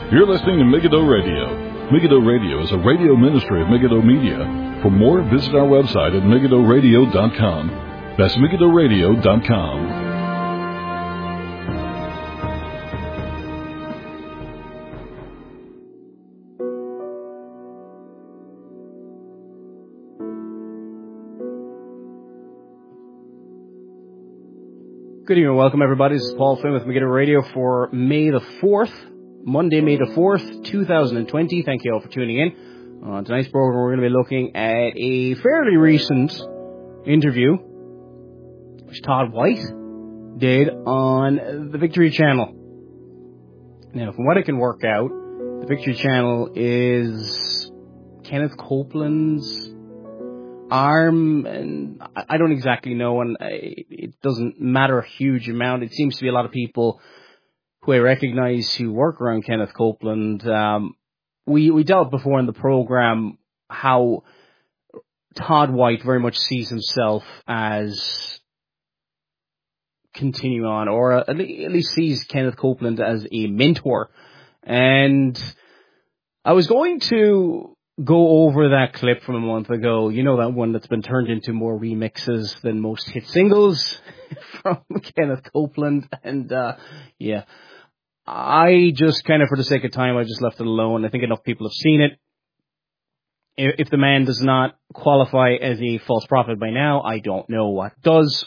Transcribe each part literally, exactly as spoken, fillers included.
You're listening to Megiddo Radio. Megiddo Radio is a radio ministry of Megiddo Media. For more, visit our website at megiddo radio dot com. That's megiddo radio dot com. Good evening and welcome, everybody. This is Paul Flynn with Megiddo Radio for May the fourth, Monday, May the fourth, two thousand twenty. Thank you all for tuning in. On tonight's program, we're going to be looking at a fairly recent interview which Todd White did on the Victory Channel. Now, from what I can work out, the Victory Channel is Kenneth Copeland's arm, and I don't exactly know, and it doesn't matter a huge amount. It seems to be a lot of people who I recognize who work around Kenneth Copeland. Um, we, we dealt before in the program how Todd White very much sees himself as continuing on, or at least sees Kenneth Copeland as a mentor. And I was going to go over that clip from a month ago. You know, that one that's been turned into more remixes than most hit singles from Kenneth Copeland. And, uh, yeah, I just kind of, for the sake of time, I just left it alone. I think enough people have seen it. If the man does not qualify as a false prophet by now, I don't know what does.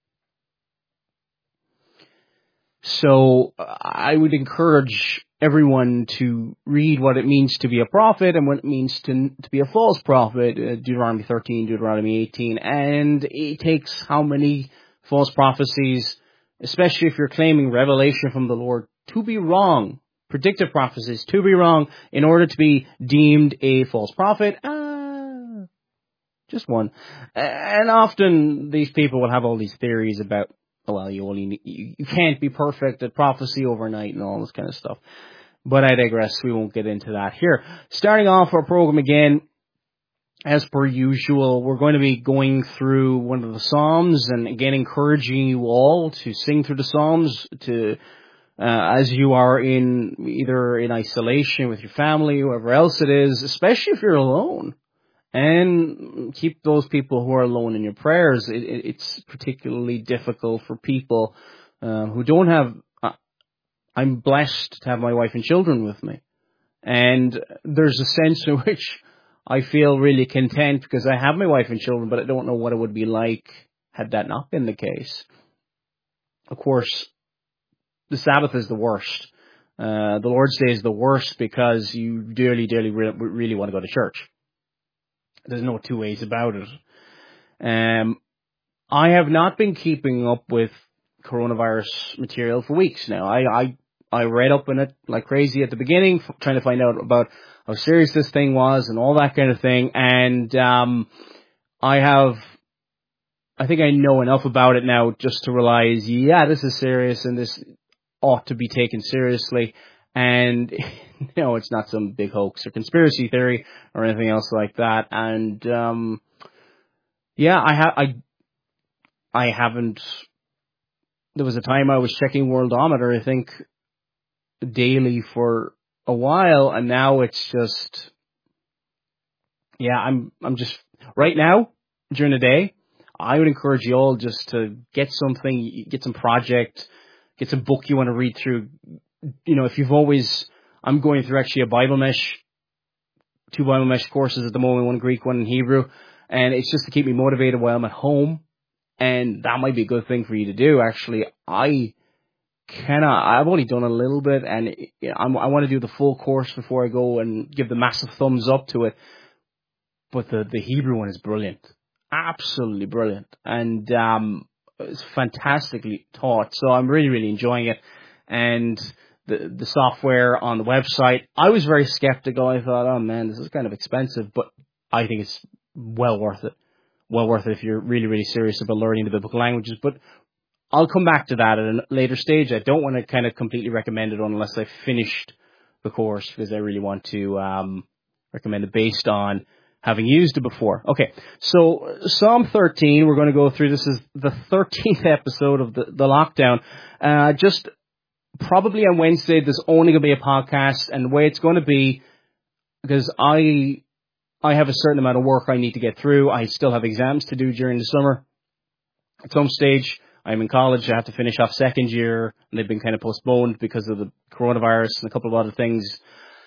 So I would encourage everyone to read what it means to be a prophet and what it means to to be a false prophet, uh, Deuteronomy thirteen, Deuteronomy eighteen, and it takes how many false prophecies, especially if you're claiming revelation from the Lord, to be wrong, predictive prophecies, to be wrong, in order to be deemed a false prophet. Ah, just one. And often these people will have all these theories about, well, you only you, you can't be perfect at prophecy overnight and all this kind of stuff. But I digress. We won't get into that here. Starting off our program again, as per usual, we're going to be going through one of the Psalms, and again encouraging you all to sing through the Psalms to uh, as you are in either in isolation with your family, whoever else it is, especially if you're alone. And keep those people who are alone in your prayers. It, it, it's particularly difficult for people uh, who don't have... Uh, I'm blessed to have my wife and children with me. And there's a sense in which I feel really content because I have my wife and children, but I don't know what it would be like had that not been the case. Of course, the Sabbath is the worst. Uh, the Lord's Day is the worst because you dearly, dearly re- really want to go to church. There's no two ways about it. Um, I have not been keeping up with coronavirus material for weeks now. I, I, I read up on it like crazy at the beginning, f- trying to find out about how serious this thing was and all that kind of thing. And um, I have, I think I know enough about it now just to realize, yeah, this is serious and this ought to be taken seriously. And, you know, it's not some big hoax or conspiracy theory or anything else like that. And, um, yeah, I ha- I, I haven't, there was a time I was checking Worldometer, I think, daily for a while. And now it's just, yeah, I'm, I'm just, right now, during the day, I would encourage you all just to get something, get some project, get some book you want to read through. You know, if you've always, I'm going through actually a Bible Mesh, two Bible Mesh courses at the moment, one Greek, one in Hebrew, and it's just to keep me motivated while I'm at home, and that might be a good thing for you to do, actually. I cannot, I've only done a little bit, and I'm, I want to do the full course before I go and give the massive thumbs up to it, but the, the Hebrew one is brilliant, absolutely brilliant, and um, it's fantastically taught, so I'm really, really enjoying it, and The, the software on the website, I was very skeptical. I thought, oh man, this is kind of expensive, but I think it's well worth it. Well worth it if you're really, really serious about learning the biblical languages. But I'll come back to that at a later stage. I don't want to kind of completely recommend it unless I've finished the course, because I really want to um, recommend it based on having used it before. Okay, so Psalm thirteen, we're going to go through. This is the thirteenth episode of the, the lockdown. Uh, just probably on Wednesday, there's only going to be a podcast, and the way it's going to be, because I I have a certain amount of work I need to get through. I still have exams to do during the summer. At some stage, I'm in college. I have to finish off second year, and they've been kind of postponed because of the coronavirus and a couple of other things.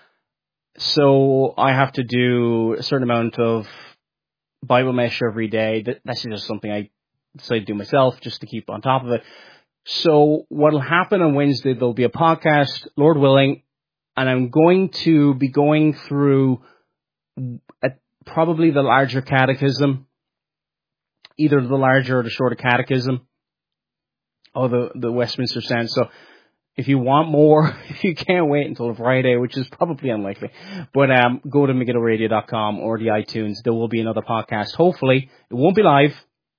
So I have to do a certain amount of Bible mesh every day. That's just something I decided to do myself just to keep on top of it. So what will happen on Wednesday, there'll be a podcast, Lord willing, and I'm going to be going through a, probably the larger catechism, either the larger or the shorter catechism, or the, the Westminster Standard. So if you want more, if you can't wait until Friday, which is probably unlikely, but um, go to Megiddo Radio dot com or the iTunes. There will be another podcast. Hopefully, it won't be live,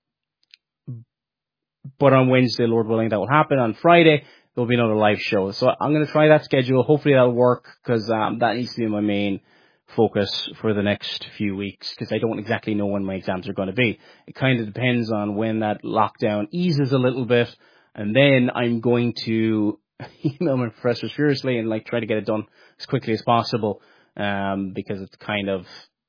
but on Wednesday, Lord willing, that will happen. On Friday, there'll be another live show. So I'm going to try that schedule. Hopefully that'll work, because um, that needs to be my main focus for the next few weeks, because I don't exactly know when my exams are going to be. It kind of depends on when that lockdown eases a little bit, and then I'm going to email my professors furiously and like try to get it done as quickly as possible, um, because it's kind of,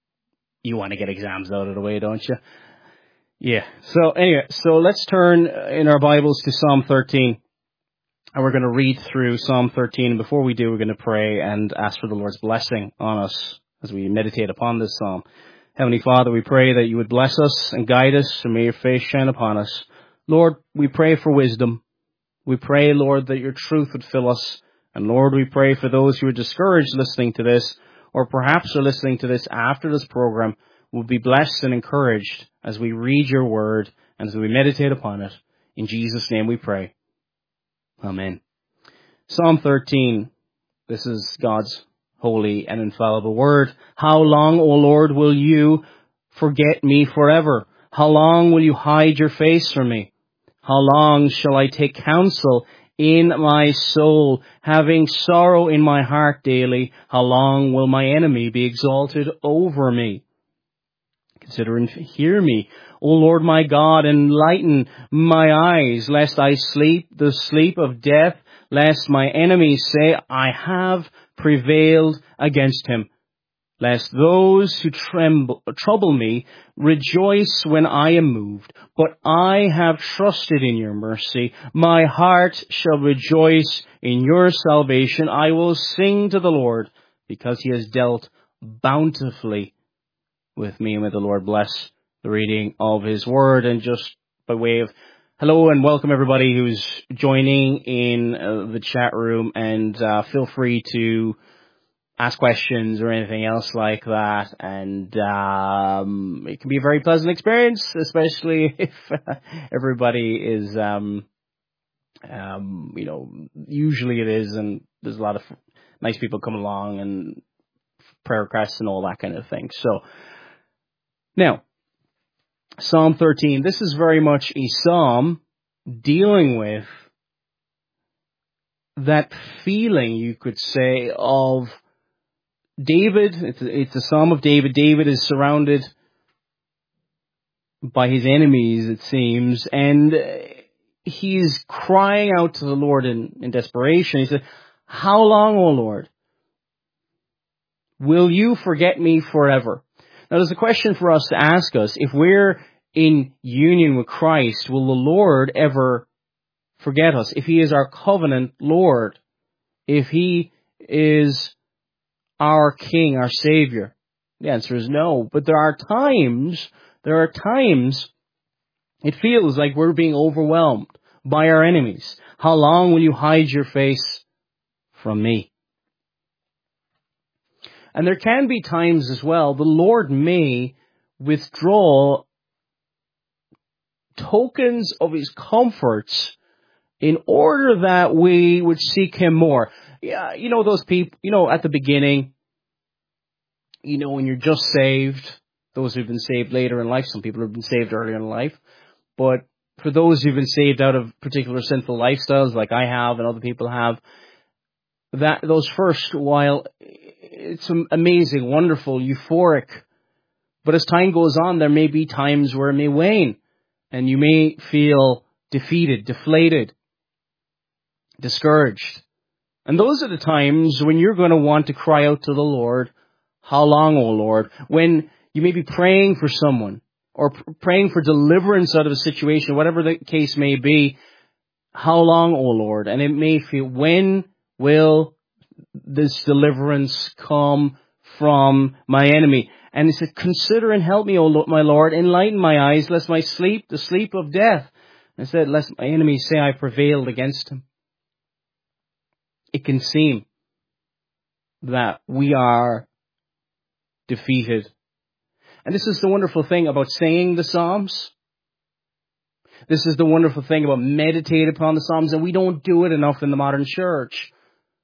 you want to get exams out of the way, don't you? Yeah. So anyway, so let's turn in our Bibles to Psalm thirteen, and we're going to read through Psalm thirteen. And before we do, we're going to pray and ask for the Lord's blessing on us as we meditate upon this psalm. Heavenly Father, we pray that you would bless us and guide us, and may your face shine upon us. Lord, we pray for wisdom. We pray, Lord, that your truth would fill us. And Lord, we pray for those who are discouraged listening to this, or perhaps are listening to this after this program, will be blessed and encouraged as we read your word and as we meditate upon it. In Jesus' name we pray. Amen. Psalm thirteen. This is God's holy and infallible word. How long, O Lord, will you forget me forever? How long will you hide your face from me? How long shall I take counsel in my soul, having sorrow in my heart daily? How long will my enemy be exalted over me? Consider and hear me, O Lord my God, enlighten my eyes, lest I sleep the sleep of death, lest my enemies say, I have prevailed against him. Lest those who tremble, trouble me rejoice when I am moved. But I have trusted in your mercy. My heart shall rejoice in your salvation. I will sing to the Lord, because he has dealt bountifully with me. And may the Lord bless the reading of his word. And just by way of hello and welcome everybody who's joining in uh, the chat room, and uh, feel free to ask questions or anything else like that, and um, it can be a very pleasant experience, especially if uh, everybody is, um, um, you know, usually it is, and there's a lot of nice people come along and prayer requests and all that kind of thing. So, now, Psalm thirteen, this is very much a psalm dealing with that feeling, you could say, of David. It's a, it's a psalm of David. David is surrounded by his enemies, it seems, and he's crying out to the Lord in, in desperation. He said, how long, O Lord, will you forget me forever? Now, there's a question for us to ask us. If we're in union with Christ, will the Lord ever forget us? If he is our covenant Lord, if he is our King, our Savior? The answer is no. But there are times, there are times it feels like we're being overwhelmed by our enemies. How long will you hide your face from me? And there can be times as well, the Lord may withdraw tokens of his comforts in order that we would seek him more. Yeah, you know, those people, you know, at the beginning, you know, when you're just saved, those who've been saved later in life, some people have been saved earlier in life, but for those who've been saved out of particular sinful lifestyles, like I have and other people have, that those first while, it's amazing, wonderful, euphoric, but as time goes on, there may be times where it may wane, and you may feel defeated, deflated, discouraged. And those are the times when you're going to want to cry out to the Lord, how long, O Lord? When you may be praying for someone or pr- praying for deliverance out of a situation, whatever the case may be, how long, O Lord? And it may feel, when will this deliverance come from my enemy? And he said, consider and help me, O Lord, my Lord, enlighten my eyes, lest my sleep, the sleep of death. And said, lest my enemies say I prevailed against him. It can seem that we are defeated. And this is the wonderful thing about singing the Psalms. This is the wonderful thing about meditating upon the Psalms, and we don't do it enough in the modern church.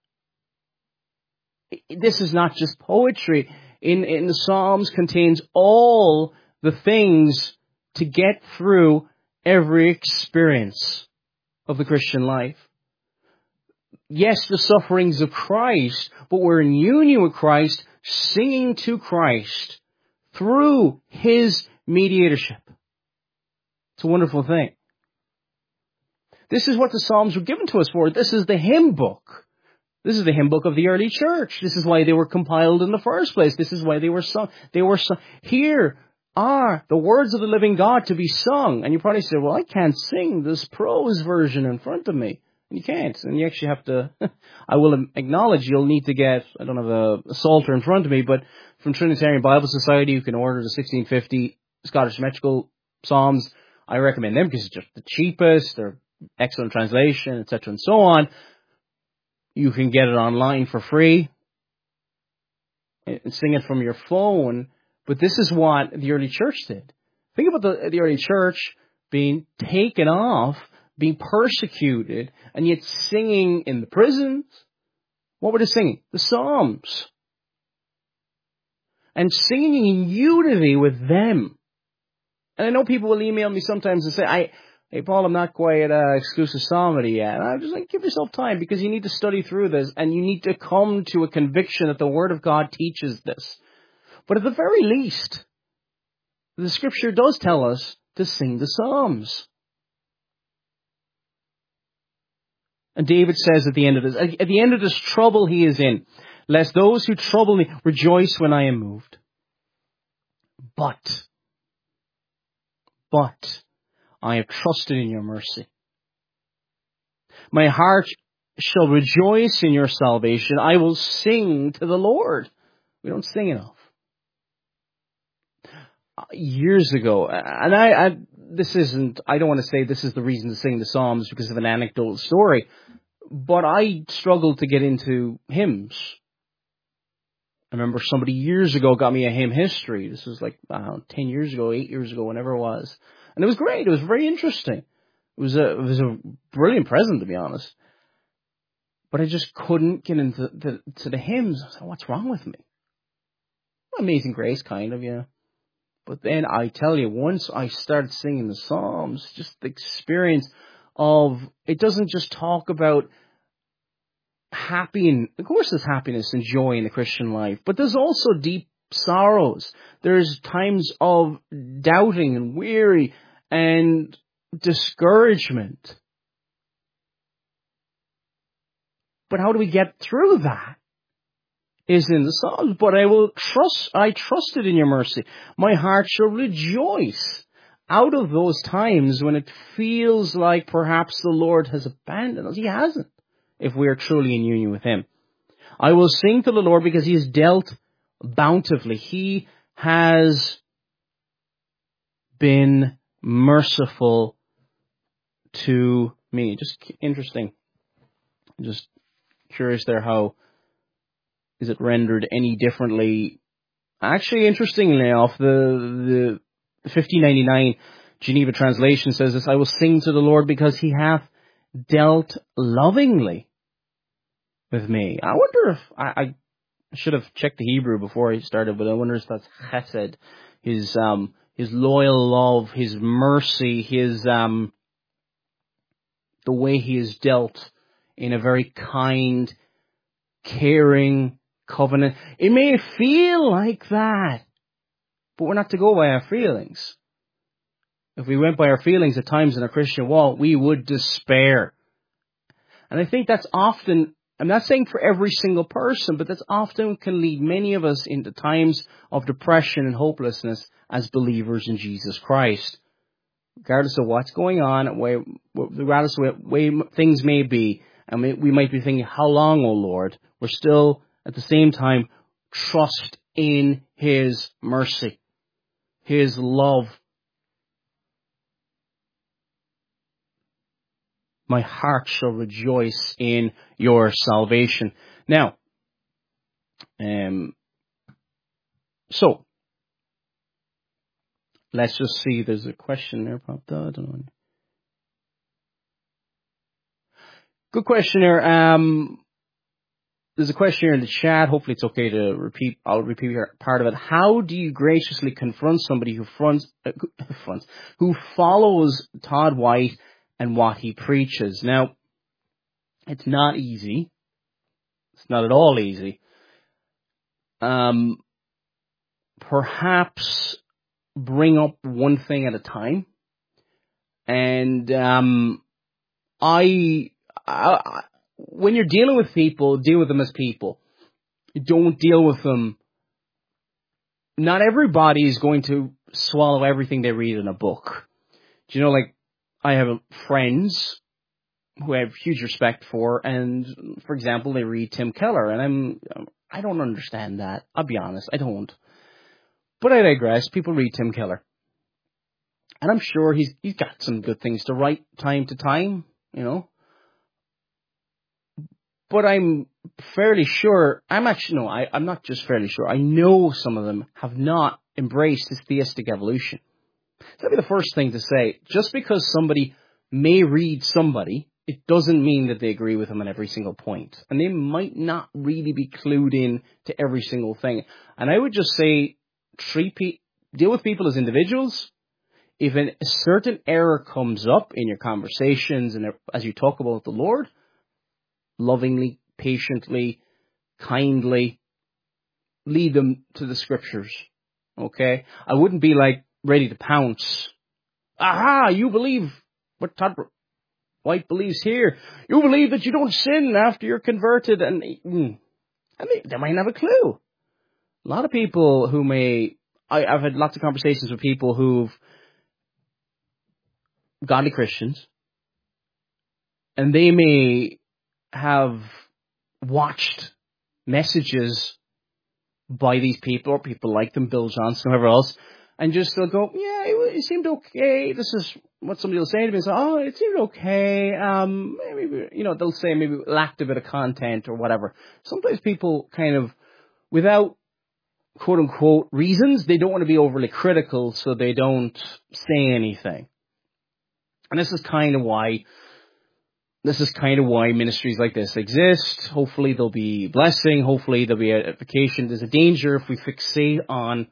This is not just poetry. In, in the Psalms contains all the things to get through every experience of the Christian life. Yes, the sufferings of Christ, but we're in union with Christ, singing to Christ through His mediatorship. It's a wonderful thing. This is what the Psalms were given to us for. This is the hymn book. This is the hymn book of the early church. This is why they were compiled in the first place. This is why they were sung. They were sung. Here are the words of the living God to be sung. And you probably say, well, I can't sing this prose version in front of me. And you can't. And you actually have to, I will acknowledge you'll need to get, I don't have a, a psalter in front of me, but from Trinitarian Bible Society, you can order the sixteen fifty Scottish Symmetrical Psalms. I recommend them because it's just the cheapest. They're excellent translation, et cetera, and so on. You can get it online for free and sing it from your phone. But this is what the early church did. Think about the, the early church being taken off, being persecuted, and yet singing in the prisons. What were they singing? The Psalms. And singing in unity with them. And I know people will email me sometimes and say, I, hey, Paul, I'm not quite uh, exclusive psalmody yet. And I'm just like, give yourself time, because you need to study through this, and you need to come to a conviction that the Word of God teaches this. But at the very least, the Scripture does tell us to sing the Psalms. And David says at the end of this, at the end of this trouble he is in, lest those who trouble me rejoice when I am moved. But, but, I have trusted in your mercy. My heart shall rejoice in your salvation. I will sing to the Lord. We don't sing enough. Years ago, and I, I, this isn't, I don't want to say this is the reason to sing the Psalms because of an anecdotal story, but I struggled to get into hymns. I remember somebody years ago got me a hymn history. This was like, I don't know, ten years ago, eight years ago, whenever it was. And it was great. It was very interesting. It was a, it was a brilliant present, to be honest. But I just couldn't get into the, to the hymns. I was like, what's wrong with me? Amazing Grace, kind of, yeah. But then I tell you, once I started singing the Psalms, just the experience of, it doesn't just talk about happy, and of course there's happiness and joy in the Christian life, but there's also deep sorrows. There's times of doubting and weary and discouragement. But how do we get through that? Is in the Psalms. But I will trust, I trusted in your mercy. My heart shall rejoice out of those times when it feels like perhaps the Lord has abandoned us. He hasn't, if we are truly in union with Him. I will sing to the Lord because He has dealt bountifully. He has been merciful to me. Just interesting. Just curious there, how is it rendered any differently? Actually, interestingly enough, the, the fifteen ninety-nine Geneva translation says this: I will sing to the Lord because He hath dealt lovingly with me. I wonder if, I, I should have checked the Hebrew before I started, but I wonder if that's chesed, His, um, His loyal love, His mercy, His, um, the way He has dealt in a very kind, caring covenant. It may feel like that, but we're not to go by our feelings. If we went by our feelings at times in a Christian walk, we would despair. And I think that's often I'm not saying for every single person, but that's often can lead many of us into times of depression and hopelessness as believers in Jesus Christ. Regardless of what's going on, way, regardless of what way things may be, I mean, we might be thinking, how long, O Lord? We're still, at the same time, trust in His mercy, His love. My heart shall rejoice in your salvation. Now, um, so, let's just see, there's a question there popped out. I don't know. Good question there. Um, there's a question here in the chat. Hopefully it's okay to repeat. I'll repeat part of it. How do you graciously confront somebody who fronts, uh, fronts, who follows Todd White and what he preaches? Now, it's not easy. It's not at all easy. Um, perhaps bring up one thing at a time. And um, I, I, when you're dealing with people, deal with them as people. Don't deal with them. Not everybody is going to swallow everything they read in a book. Do you know, like, I have friends who I have huge respect for, and, for example, they read Tim Keller, and I'm, I don't understand that. I'll be honest, I don't. But I digress. People read Tim Keller. And I'm sure he's he's got some good things to write time to time, you know. But I'm fairly sure, I'm actually, no, I, I'm not just fairly sure, I know some of them have not embraced this theistic evolution. That'd be the first thing to say. Just because somebody may read somebody, it doesn't mean that they agree with them on every single point. And they might not really be clued in to every single thing. And I would just say, treat pe- deal with people as individuals. If a certain error comes up in your conversations and as you talk about the Lord, lovingly, patiently, kindly, lead them to the scriptures. Okay? I wouldn't be like ready to pounce. Aha, you believe what Todd White believes here. You believe that you don't sin after you're converted. And mm, I mean, they might have a clue. A lot of people who may, I, I've had lots of conversations with people who've godly Christians, and they may have watched messages by these people, or people like them, Bill Johnson, whoever else, and just they'll go, yeah, it, it seemed okay. This is what somebody will say to me. So, oh, it seemed okay. Um, maybe, you know, they'll say maybe it lacked a bit of content or whatever. Sometimes people kind of, without quote unquote reasons, they don't want to be overly critical, so they don't say anything. And this is kind of why, this is kind of why ministries like this exist. Hopefully there'll be blessing. Hopefully there'll be edification. There's a danger if we fixate on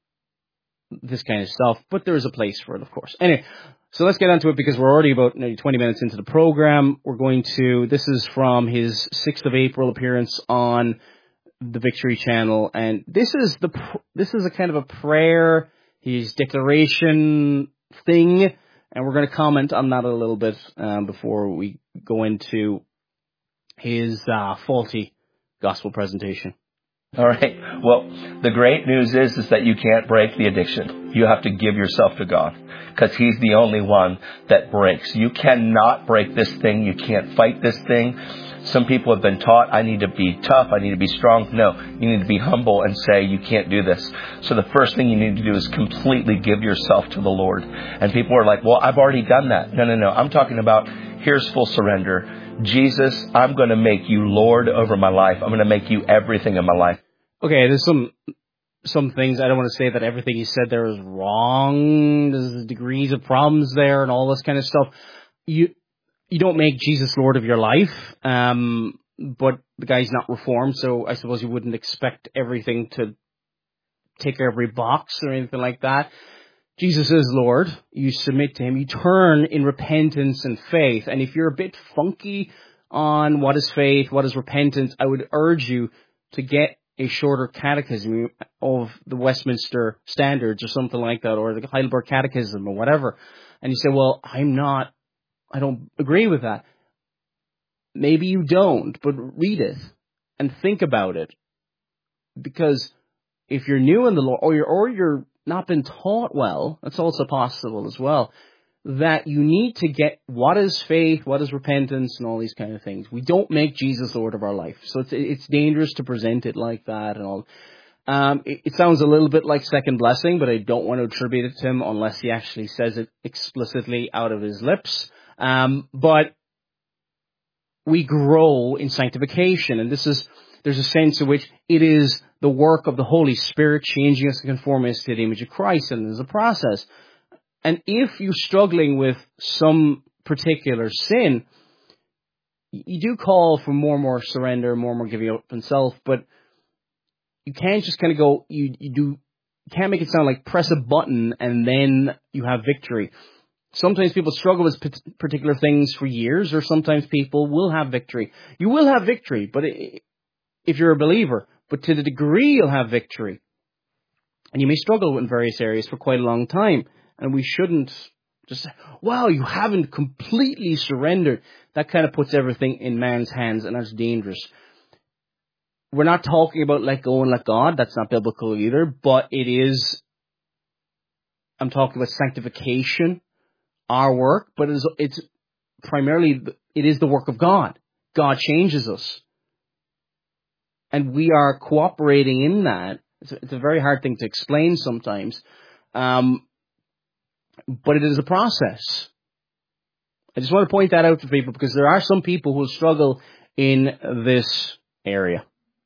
this kind of stuff, but there is a place for it, of course. Anyway, so let's get onto it because we're already about maybe twenty minutes into the program. We're going to, this is from his sixth of April appearance on the Victory Channel, and this is the, this is a kind of a prayer, his declaration thing. And we're going to comment on that a little bit um, before we go into his uh, faulty gospel presentation. All right. Well, the great news is, is that you can't break the addiction. You have to give yourself to God because He's the only one that breaks. You cannot break this thing. You can't fight this thing. Some people have been taught, I need to be tough, I need to be strong. No, you need to be humble and say, you can't do this. So the first thing you need to do is completely give yourself to the Lord. And people are like, well, I've already done that. No, no, no. I'm talking about, here's full surrender. Jesus, I'm going to make you Lord over my life. I'm going to make you everything in my life. Okay, there's some some things, I don't want to say that everything he said there is wrong. There's degrees of problems there and all this kind of stuff. You... You don't make Jesus Lord of your life, um, but the guy's not reformed, so I suppose you wouldn't expect everything to tick every box or anything like that. Jesus is Lord. You submit to Him. You turn in repentance and faith. And if you're a bit funky on what is faith, what is repentance, I would urge you to get a shorter catechism of the Westminster Standards or something like that, or the Heidelberg Catechism or whatever. And you say, well, I'm not I don't agree with that. maybe you don't, but read it and think about it. Because if you're new in the Lord, or you're, or you're not been taught well, that's also possible as well, that you need to get what is faith, what is repentance, and all these kind of things. We don't make Jesus Lord of our life. So it's it's dangerous to present it like that and all. Um, it, it sounds a little bit like second blessing, but I don't want to attribute it to him unless he actually says it explicitly out of his lips. Um, but we grow in sanctification, and this is, there's a sense in which it is the work of the Holy Spirit changing us and conforming us to the image of Christ, and there's a process. And if you're struggling with some particular sin, you do call for more and more surrender, more and more giving up in self, but you can't just kind of go, you, you do, you can't make it sound like press a button and then you have victory. Sometimes people struggle with particular things for years, or sometimes people will have victory. You will have victory, but it, if you're a believer, but to the degree you'll have victory. And you may struggle in various areas for quite a long time. And we shouldn't just say, wow, you haven't completely surrendered. That kind of puts everything in man's hands, and that's dangerous. We're not talking about let go and let God. That's not biblical either. But it is, I'm talking about sanctification, our work. But it is, it's primarily, it is the work of God. God changes us. And we are cooperating in that. It's a, it's a very hard thing to explain sometimes. Um, But it is a process. I just want to point that out to people, because there are some people who struggle in this area.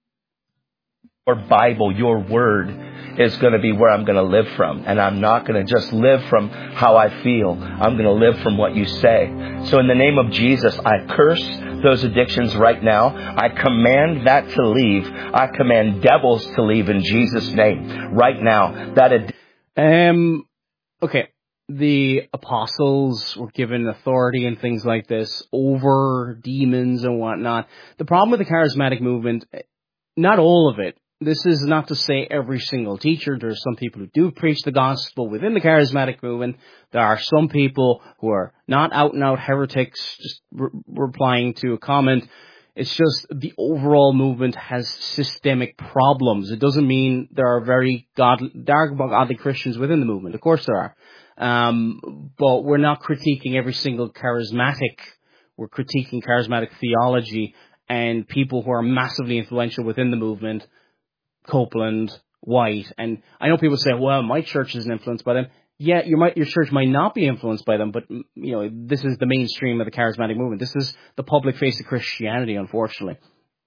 Your Bible, your word, is going to be where I'm going to live from. And I'm not going to just live from how I feel. I'm going to live from what you say. So in the name of Jesus, I curse those addictions right now. I command that to leave. I command devils to leave in Jesus' name right now. That ad- um. Okay. The apostles were given authority and things like this over demons and whatnot. The problem with the charismatic movement, not all of it. This is not to say every single teacher. There are some people who do preach the gospel within the charismatic movement. There are some people who are not out and out heretics, just re- replying to a comment. It's just the overall movement has systemic problems. It doesn't mean there are very godly, dark, godly Christians within the movement. Of course there are. Um, but we're not critiquing every single charismatic. We're critiquing charismatic theology and people who are massively influential within the movement, Copeland, White. And I know people say, well, my church isn't influenced by them. Yeah, you might, your church might not be influenced by them, but, you know, this is the mainstream of the charismatic movement. This is the public face of Christianity, unfortunately.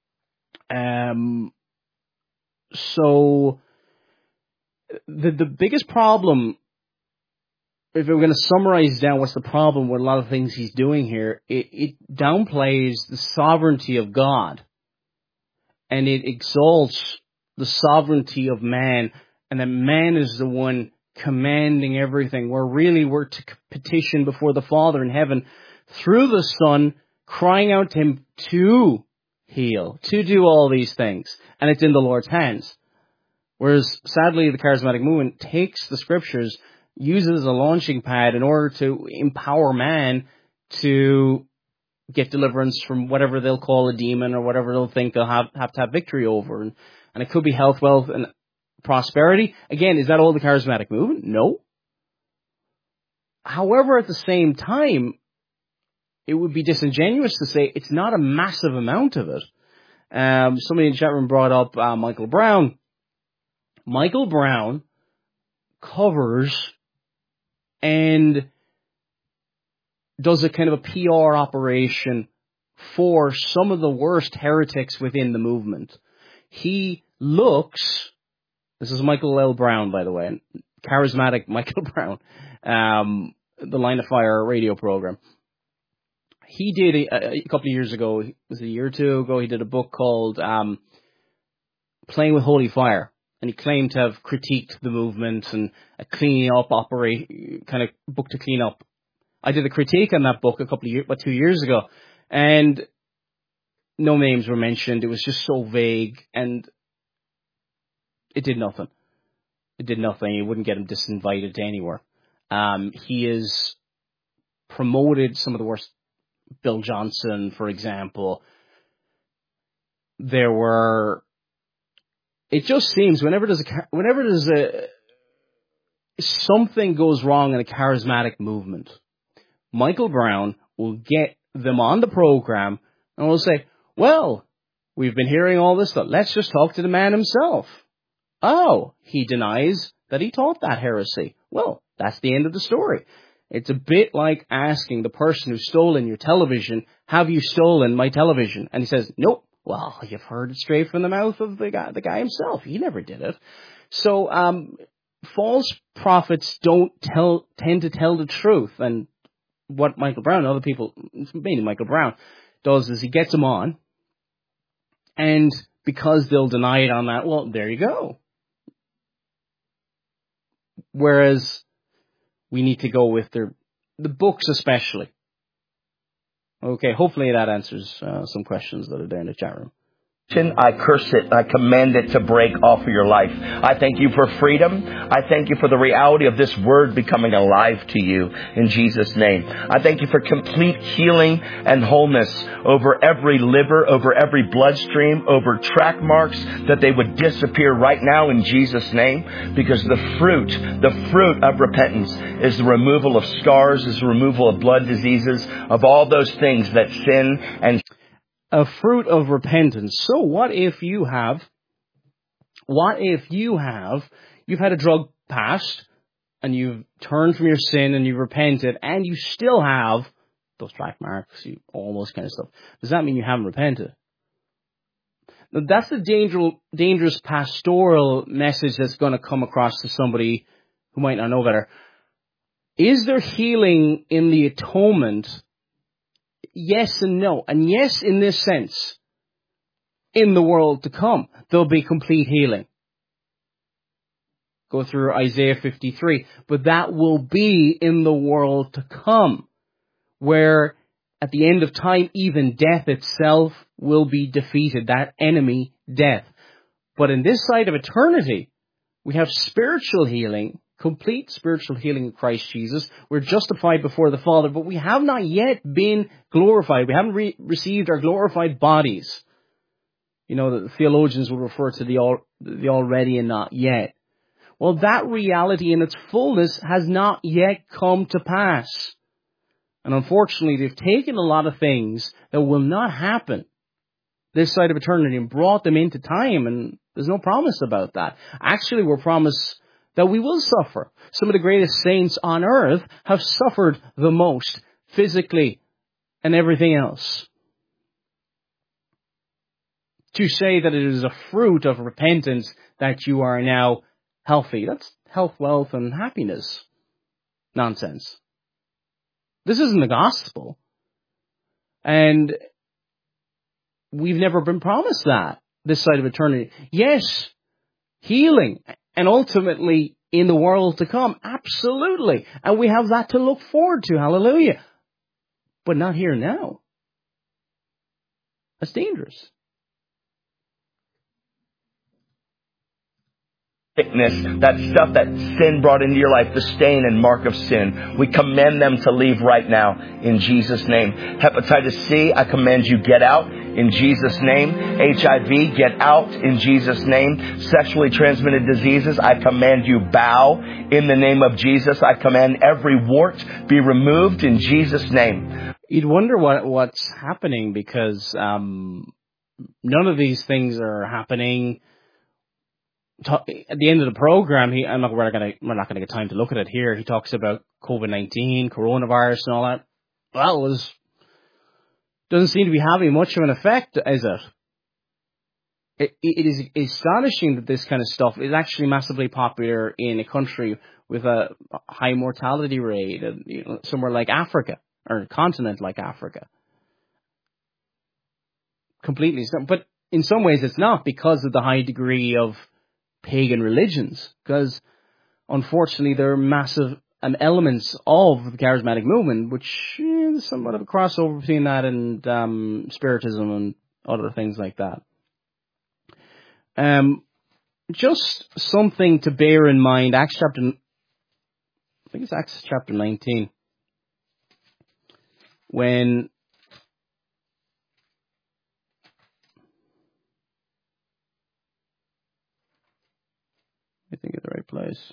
Um, so the, the biggest problem, if we're going to summarize down what's the problem with a lot of things he's doing here, it, it downplays the sovereignty of God. And it exalts the sovereignty of man. And that man is the one commanding everything. Where really we're to petition before the Father in heaven through the Son, crying out to him to heal, to do all these things. And it's in the Lord's hands. Whereas, sadly, the charismatic movement takes the scriptures, uses it as a launching pad in order to empower man to get deliverance from whatever they'll call a demon or whatever they'll think they'll have, have to have victory over. And, and it could be health, wealth, and prosperity. Again, is that all the charismatic movement? No. However, at the same time, it would be disingenuous to say it's not a massive amount of it. Um, somebody in the chat room brought up uh, Michael Brown. Michael Brown covers and does a kind of a P R operation for some of the worst heretics within the movement. He looks, this is Michael L. Brown, by the way, charismatic Michael Brown, um, the Line of Fire radio program. He did a, a couple of years ago, it was a year or two ago, he did a book called um, Playing with Holy Fire. And he claimed to have critiqued the movement and a cleaning up operate kind of book to clean up. I did a critique on that book a couple of years, about two years ago, and no names were mentioned. It was just so vague, and it did nothing. It did nothing. It wouldn't get him disinvited to anywhere. Um, he has promoted some of the worst Bill Johnson, for example, there were, it just seems whenever there's a, whenever there's a, something goes wrong in a charismatic movement, Michael Brown will get them on the program and will say, well, we've been hearing all this stuff. Let's just talk to the man himself. Oh, he denies that he taught that heresy. Well, that's the end of the story. It's a bit like asking the person who's stolen your television, have you stolen my television? And he says, nope. Well, you've heard it straight from the mouth of the guy, the guy himself. He never did it. So, um, false prophets don't tell, tend to tell the truth. And what Michael Brown and other people, mainly Michael Brown, does is he gets them on. And because they'll deny it on that, well, there you go. Whereas we need to go with their, the books especially. Okay, hopefully that answers uh, some questions that are there in the chat room. I curse it. I command it to break off of your life. I thank you for freedom. I thank you for the reality of this word becoming alive to you in Jesus' name. I thank you for complete healing and wholeness over every liver, over every bloodstream, over track marks, that they would disappear right now in Jesus' name. Because the fruit, the fruit of repentance is the removal of scars, is the removal of blood diseases, of all those things that sin and a fruit of repentance. So what if you have, what if you have, you've had a drug past, and you've turned from your sin, and you've repented, and you still have those track marks, you, all those kind of stuff. Does that mean you haven't repented? Now, that's the dangerous, dangerous pastoral message that's going to come across to somebody who might not know better. Is there healing in the atonement? Yes and no. And yes, in this sense, in the world to come, there'll be complete healing. Go through Isaiah fifty-three. But that will be in the world to come, where at the end of time, even death itself will be defeated. That enemy, death. But in this side of eternity, we have spiritual healing, complete spiritual healing in Christ Jesus. We're justified before the Father, but we have not yet been glorified. We haven't re- received our glorified bodies. You know, the theologians will refer to the, al- the already and not yet. Well, that reality in its fullness has not yet come to pass. And unfortunately, they've taken a lot of things that will not happen this side of eternity and brought them into time, and there's no promise about that. Actually, we're promised that we will suffer. Some of the greatest saints on earth have suffered the most, physically and everything else. To say that it is a fruit of repentance that you are now healthy, that's health, wealth, and happiness nonsense. This isn't the gospel. And we've never been promised that this side of eternity. Yes, healing. And ultimately, in the world to come, absolutely. And we have that to look forward to, hallelujah. But not here now. That's dangerous. Sickness, that stuff that sin brought into your life, the stain and mark of sin, we commend them to leave right now in Jesus' name. Hepatitis C, I command you get out in Jesus' name. H I V, get out in Jesus' name. Sexually transmitted diseases, I command you bow in the name of Jesus. I command every wart be removed in Jesus' name. You'd wonder what what's happening, because um, none of these things are happening. At the end of the program, he, I'm not, we're not going to, we're not going to get time to look at it here. He talks about COVID nineteen, coronavirus and all that. Well, it was, doesn't seem to be having much of an effect, is it? It, it is astonishing that this kind of stuff is actually massively popular in a country with a high mortality rate, and, you know, somewhere like Africa, or a continent like Africa. Completely. But in some ways it's not, because of the high degree of pagan religions, because unfortunately there are massive um, elements of the charismatic movement which eh, is somewhat of a crossover between that and um, spiritism and other things like that. Um, just something to bear in mind. Acts chapter, I think it's Acts chapter nineteen, when think of the right place.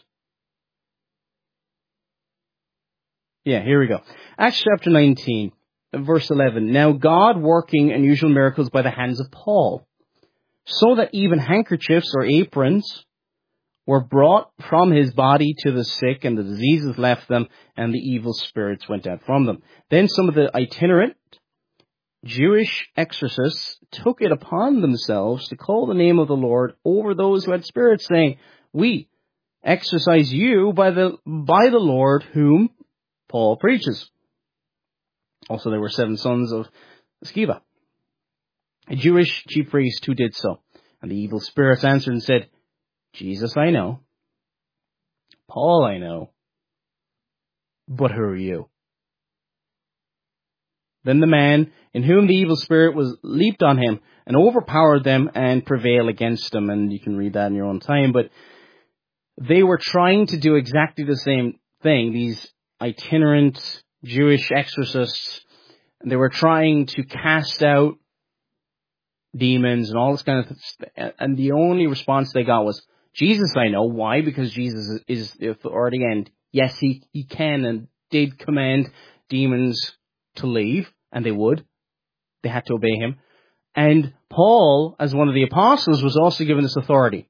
Yeah, here we go. Acts chapter nineteen, verse eleven. Now God working unusual miracles by the hands of Paul, so that even handkerchiefs or aprons were brought from his body to the sick, and the diseases left them, and the evil spirits went out from them. Then some of the itinerant Jewish exorcists took it upon themselves to call the name of the Lord over those who had spirits, saying, we exorcise you by the by the Lord whom Paul preaches. Also there were seven sons of Sceva, a Jewish chief priest, who did so. And the evil spirits answered and said, Jesus I know, Paul I know, but who are you? Then the man in whom the evil spirit was leaped on him and overpowered them and prevailed against them. And you can read that in your own time. But they were trying to do exactly the same thing. These itinerant Jewish exorcists, they were trying to cast out demons and all this kind of stuff. And the only response they got was, Jesus I know. Why? Because Jesus is the authority, and yes, he, he can and did command demons to leave, and they would. They had to obey him. And Paul, as one of the apostles, was also given this authority.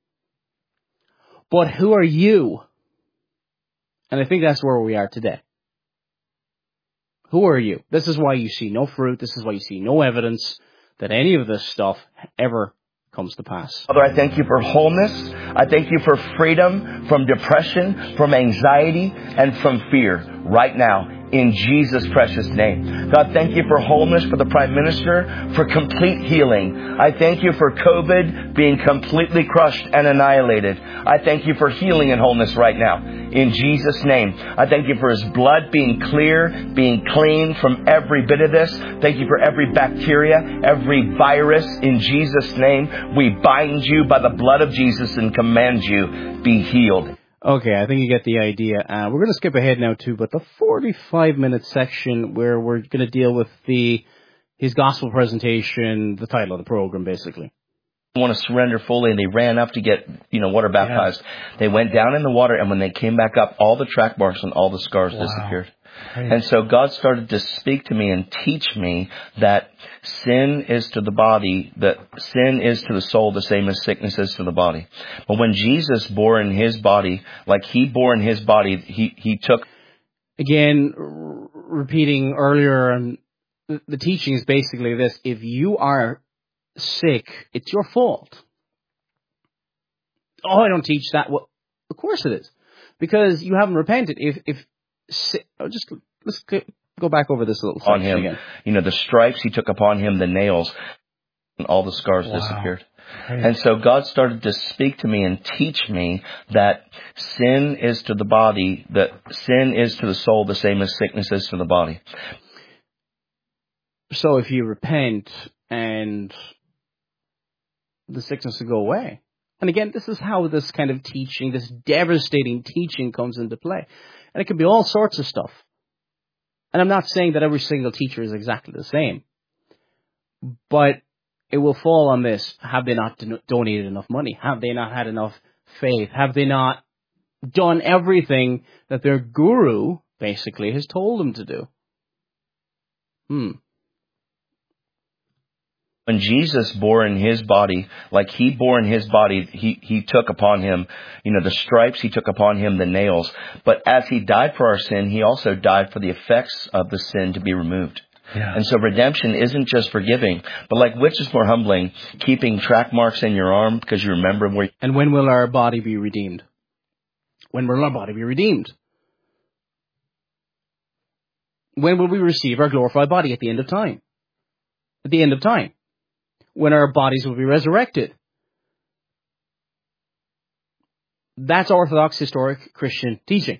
But who are you? And I think that's where we are today. Who are you? This is why you see no fruit. This is why you see no evidence that any of this stuff ever comes to pass. Father, I thank you for wholeness. I thank you for freedom from depression, from anxiety, and from fear right now, in Jesus' precious name. God, thank you for wholeness for the Prime Minister, for complete healing. I thank you for COVID being completely crushed and annihilated. I thank you for healing and wholeness right now, in Jesus' name. I thank you for His blood being clear, being clean from every bit of this. Thank you for every bacteria, every virus, in Jesus' name. We bind you by the blood of Jesus and command you, be healed. Okay, I think you get the idea. Uh, we're going to skip ahead now to but the forty-five minute section where we're going to deal with the his gospel presentation, the title of the program, basically. Want to surrender fully, and they ran up to get, you know, water baptized. Yeah. They went down in the water, and when they came back up, all the track marks and all the scars wow. disappeared. Right. And so God started to speak to me and teach me that sin is to the body, that sin is to the soul the same as sickness is to the body. But when Jesus bore in His body, like He bore in His body, He, he took... Again, r- repeating earlier, um, the, the teaching is basically this. If you are sick, it's your fault. Oh, I don't teach that. Well, of course it is. Because you haven't repented. If... if Oh, just let's go back over this little on him again. You know, the stripes He took upon Him, the nails, and all the scars wow. disappeared. Right. And so God started to speak to me and teach me that sin is to the body, that sin is to the soul the same as sickness is to the body. So if you repent, and the sickness will go away. And again, this is how this kind of teaching, this devastating teaching, comes into play. And it can be all sorts of stuff. And I'm not saying that every single teacher is exactly the same. But it will fall on this. Have they not don- donated enough money? Have they not had enough faith? Have they not done everything that their guru basically has told them to do? Hmm. When Jesus bore in His body, like He bore in His body, he, he took upon Him, you know, the stripes, He took upon Him the nails. But as He died for our sin, He also died for the effects of the sin to be removed. Yeah. And so redemption isn't just forgiving, but like, which is more humbling, keeping track marks in your arm because you remember where... And when will our body be redeemed? When will our body be redeemed? When will we receive our glorified body? At the end of time. At the end of time. When our bodies will be resurrected. That's Orthodox historic Christian teaching.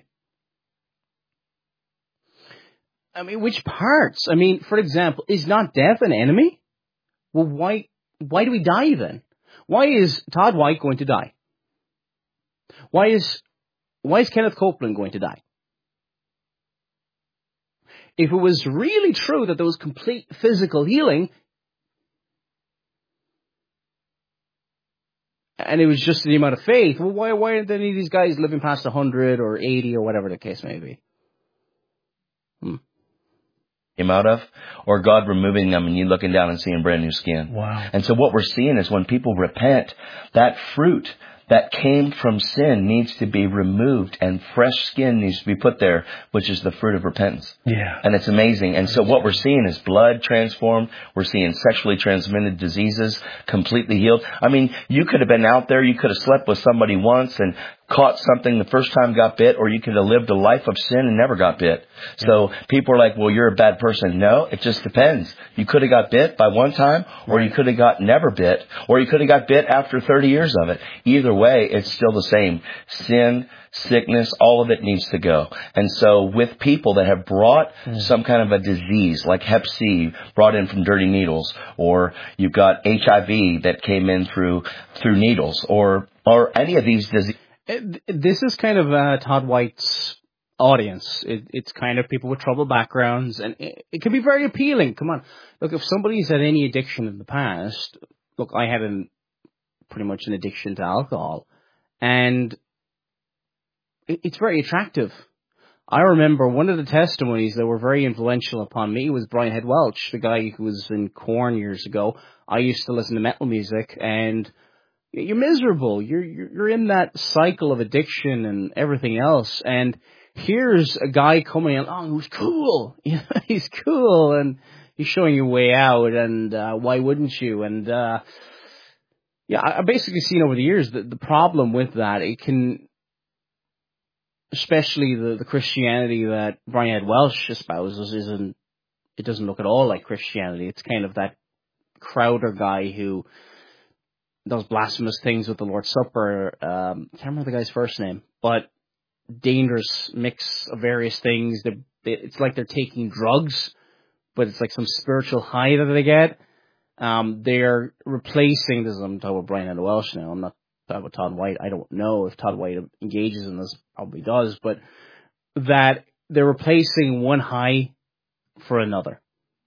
I mean, which parts? I mean, for example, is not death an enemy? Well, why, why do we die then? Why is Todd White going to die? Why is, why is Kenneth Copeland going to die? If it was really true that there was complete physical healing, and it was just the amount of faith. Well, why why aren't any of these guys living past one hundred or eighty or whatever the case may be? Hmm. Came out of, or God removing them and you looking down and seeing brand new skin. Wow. And so what we're seeing is when people repent, that fruit that came from sin needs to be removed and fresh skin needs to be put there, which is the fruit of repentance. Yeah. And it's amazing. And so what we're seeing is blood transformed. We're seeing sexually transmitted diseases completely healed. I mean, you could have been out there, you could have slept with somebody once and caught something the first time, got bit, or you could have lived a life of sin and never got bit. So people are like, well, you're a bad person. No, it just depends. You could have got bit by one time, or you could have got never bit, or you could have got bit after thirty years of it. Either way, it's still the same. Sin, sickness, all of it needs to go. And so with people that have brought mm. some kind of a disease like hep C brought in from dirty needles, or you've got H I V that came in through through needles, or or any of these diseases. This is kind of uh, Todd White's audience. It, it's kind of people with troubled backgrounds, and it, it can be very appealing. Come on. Look, if somebody's had any addiction in the past, look, I had an, pretty much an addiction to alcohol, and it, it's very attractive. I remember one of the testimonies that were very influential upon me was Brian Head Welch, the guy who was in Korn years ago. I used to listen to metal music, and you're miserable. You're, you're in that cycle of addiction and everything else. And here's a guy coming along who's cool. You know, he's cool and he's showing you a way out. And uh, why wouldn't you? And uh, yeah, I, I've basically seen over the years that the problem with that, it can, especially the, the Christianity that Brian Head Welch espouses, isn't, it doesn't look at all like Christianity. It's kind of that Crowder guy who does blasphemous things with the Lord's Supper. Um, I can't remember the guy's first name, but dangerous mix of various things. They, they, it's like they're taking drugs, but it's like some spiritual high that they get. Um, they're replacing this. I'm talking about Brian and Welsh now. I'm not talking about Todd White. I don't know if Todd White engages in this. Probably does, but that they're replacing one high for another.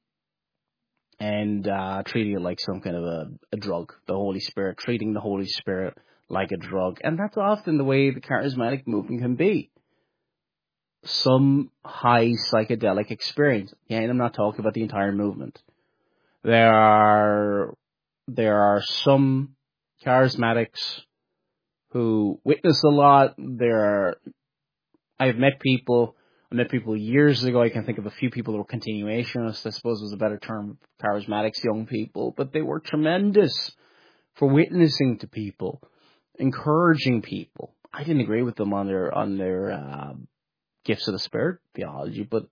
And uh, treating it like some kind of a, a drug, the Holy Spirit, treating the Holy Spirit like a drug. And that's often the way the charismatic movement can be. Some high psychedelic experience. Yeah, and I'm not talking about the entire movement. There are there are some charismatics who witness a lot. There are, I've met people I met people years ago. I can think of a few people that were continuationists, I suppose was a better term, charismatics, young people, but they were tremendous for witnessing to people, encouraging people. I didn't agree with them on their on their uh, gifts of the Spirit theology, but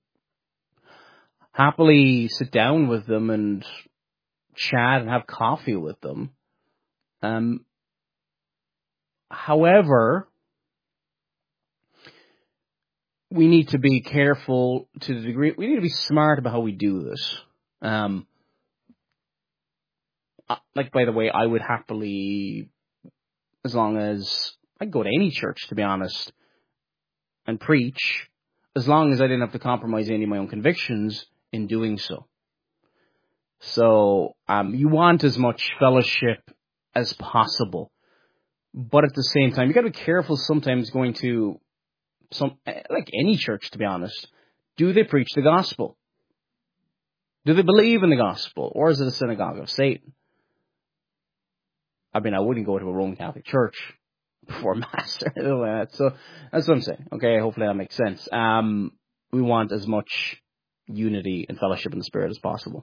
happily sit down with them and chat and have coffee with them. Um, however, we need to be careful to the degree, we need to be smart about how we do this. Um, like, by the way, I would happily, as long as, I'd go to any church, to be honest, and preach, as long as I didn't have to compromise any of my own convictions in doing so. So, um, you want as much fellowship as possible. But at the same time, you got to be careful sometimes going to some, like any church, to be honest. Do they preach the gospel? Do they believe in the gospel? Or is it a synagogue of Satan? I mean, I wouldn't go to a Roman Catholic church before Mass or anything like that. So that's what I'm saying. Okay, hopefully that makes sense. Um, we want as much unity and fellowship in the Spirit as possible.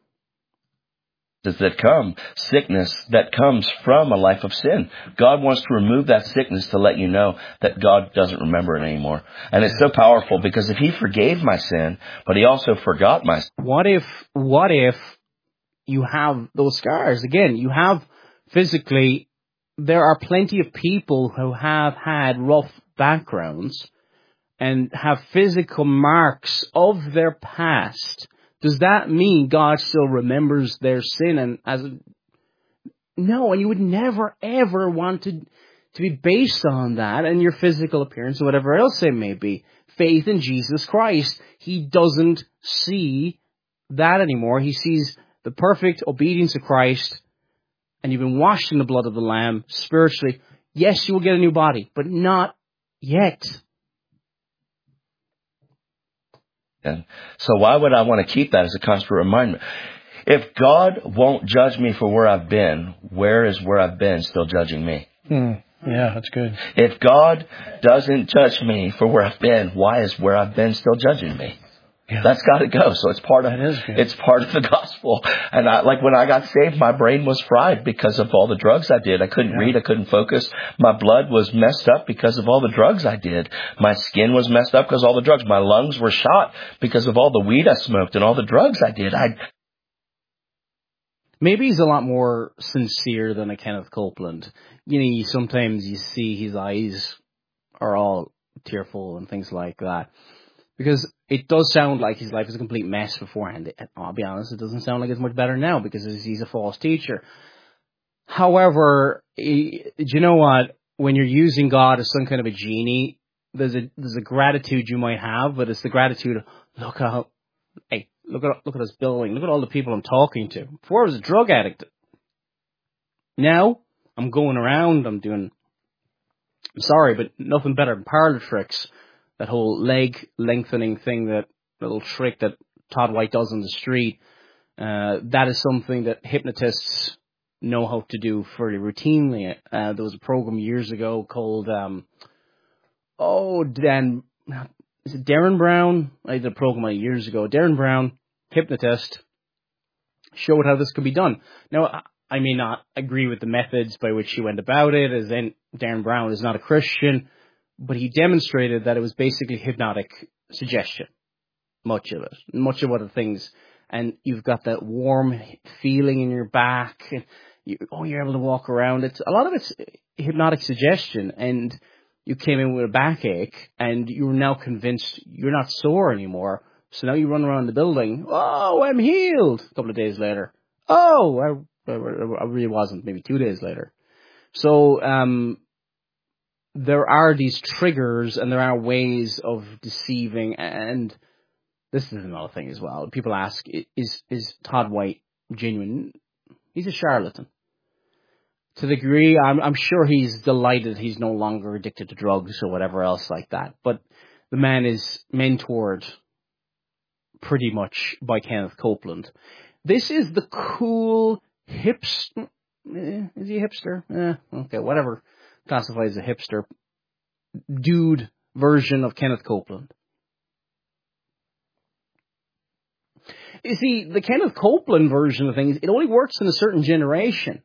That come, sickness that comes from a life of sin. God wants to remove that sickness to let you know that God doesn't remember it anymore. And it's so powerful because if He forgave my sin, but He also forgot my sin. What if, what if you have those scars? Again, you have physically, there are plenty of people who have had rough backgrounds and have physical marks of their past. Does that mean God still remembers their sin? And as a, no, and you would never, ever want to, to be based on that and your physical appearance or whatever else it may be. Faith in Jesus Christ. He doesn't see that anymore. He sees the perfect obedience of Christ and you've been washed in the blood of the Lamb spiritually, yes, you will get a new body, but not yet. And so why would I want to keep that as a constant reminder? If God won't judge me for where I've been, where is where I've been still judging me? Hmm. Yeah, that's good. If God doesn't judge me for where I've been, why is where I've been still judging me? Yeah. That's got to go. So it's part of it's part of the gospel. And I, like when I got saved, my brain was fried because of all the drugs I did. I couldn't yeah. read. I couldn't focus. My blood was messed up because of all the drugs I did. My skin was messed up because of all the drugs. My lungs were shot because of all the weed I smoked and all the drugs I did. I Maybe he's a lot more sincere than a Kenneth Copeland. You know, you, sometimes you see his eyes are all tearful and things like that. Because it does sound like his life was a complete mess beforehand. I'll be honest, it doesn't sound like it's much better now because he's a false teacher. However, do you know what? When you're using God as some kind of a genie, there's a there's a gratitude you might have, but it's the gratitude of, look how, hey, look at look at us building, look at all the people I'm talking to. Before I was a drug addict. Now, I'm going around, I'm doing, I'm sorry, but nothing better than parlor tricks. That whole leg lengthening thing, that little trick that Todd White does on the street, uh, that is something that hypnotists know how to do fairly routinely. Uh, there was a program years ago called, um, oh, Dan, is it Darren Brown? I did a program like years ago. Darren Brown, hypnotist, showed how this could be done. Now, I may not agree with the methods by which he went about it, as in Darren Brown is not a Christian, but he demonstrated that it was basically hypnotic suggestion. Much of it. Much of what the things. And you've got that warm feeling in your back. And you, oh, you're able to walk around. It's, a lot of it's hypnotic suggestion. And you came in with a backache, and you're now convinced you're not sore anymore. So now you run around the building. Oh, I'm healed. A couple of days later. Oh, I, I, I really wasn't. Maybe two days later. So, um... there are these triggers and there are ways of deceiving, and this is another thing as well. People ask, is is Todd White genuine? He's a charlatan. To the degree, I'm, I'm sure he's delighted he's no longer addicted to drugs or whatever else like that. But the man is mentored pretty much by Kenneth Copeland. This is the cool hipster. Eh, is he a hipster? Eh, okay, whatever. Classified as a hipster dude version of Kenneth Copeland. You see, the Kenneth Copeland version of things, it only works in a certain generation.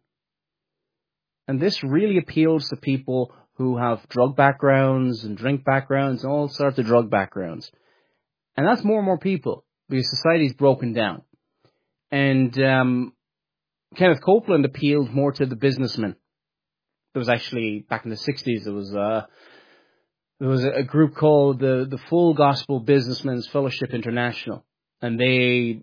And this really appeals to people who have drug backgrounds and drink backgrounds and all sorts of drug backgrounds. And that's more and more people because society's broken down. And um, Kenneth Copeland appealed more to the businessmen. There was actually, back in the sixties, there was a, there was a group called the, the Full Gospel Businessmen's Fellowship International. And they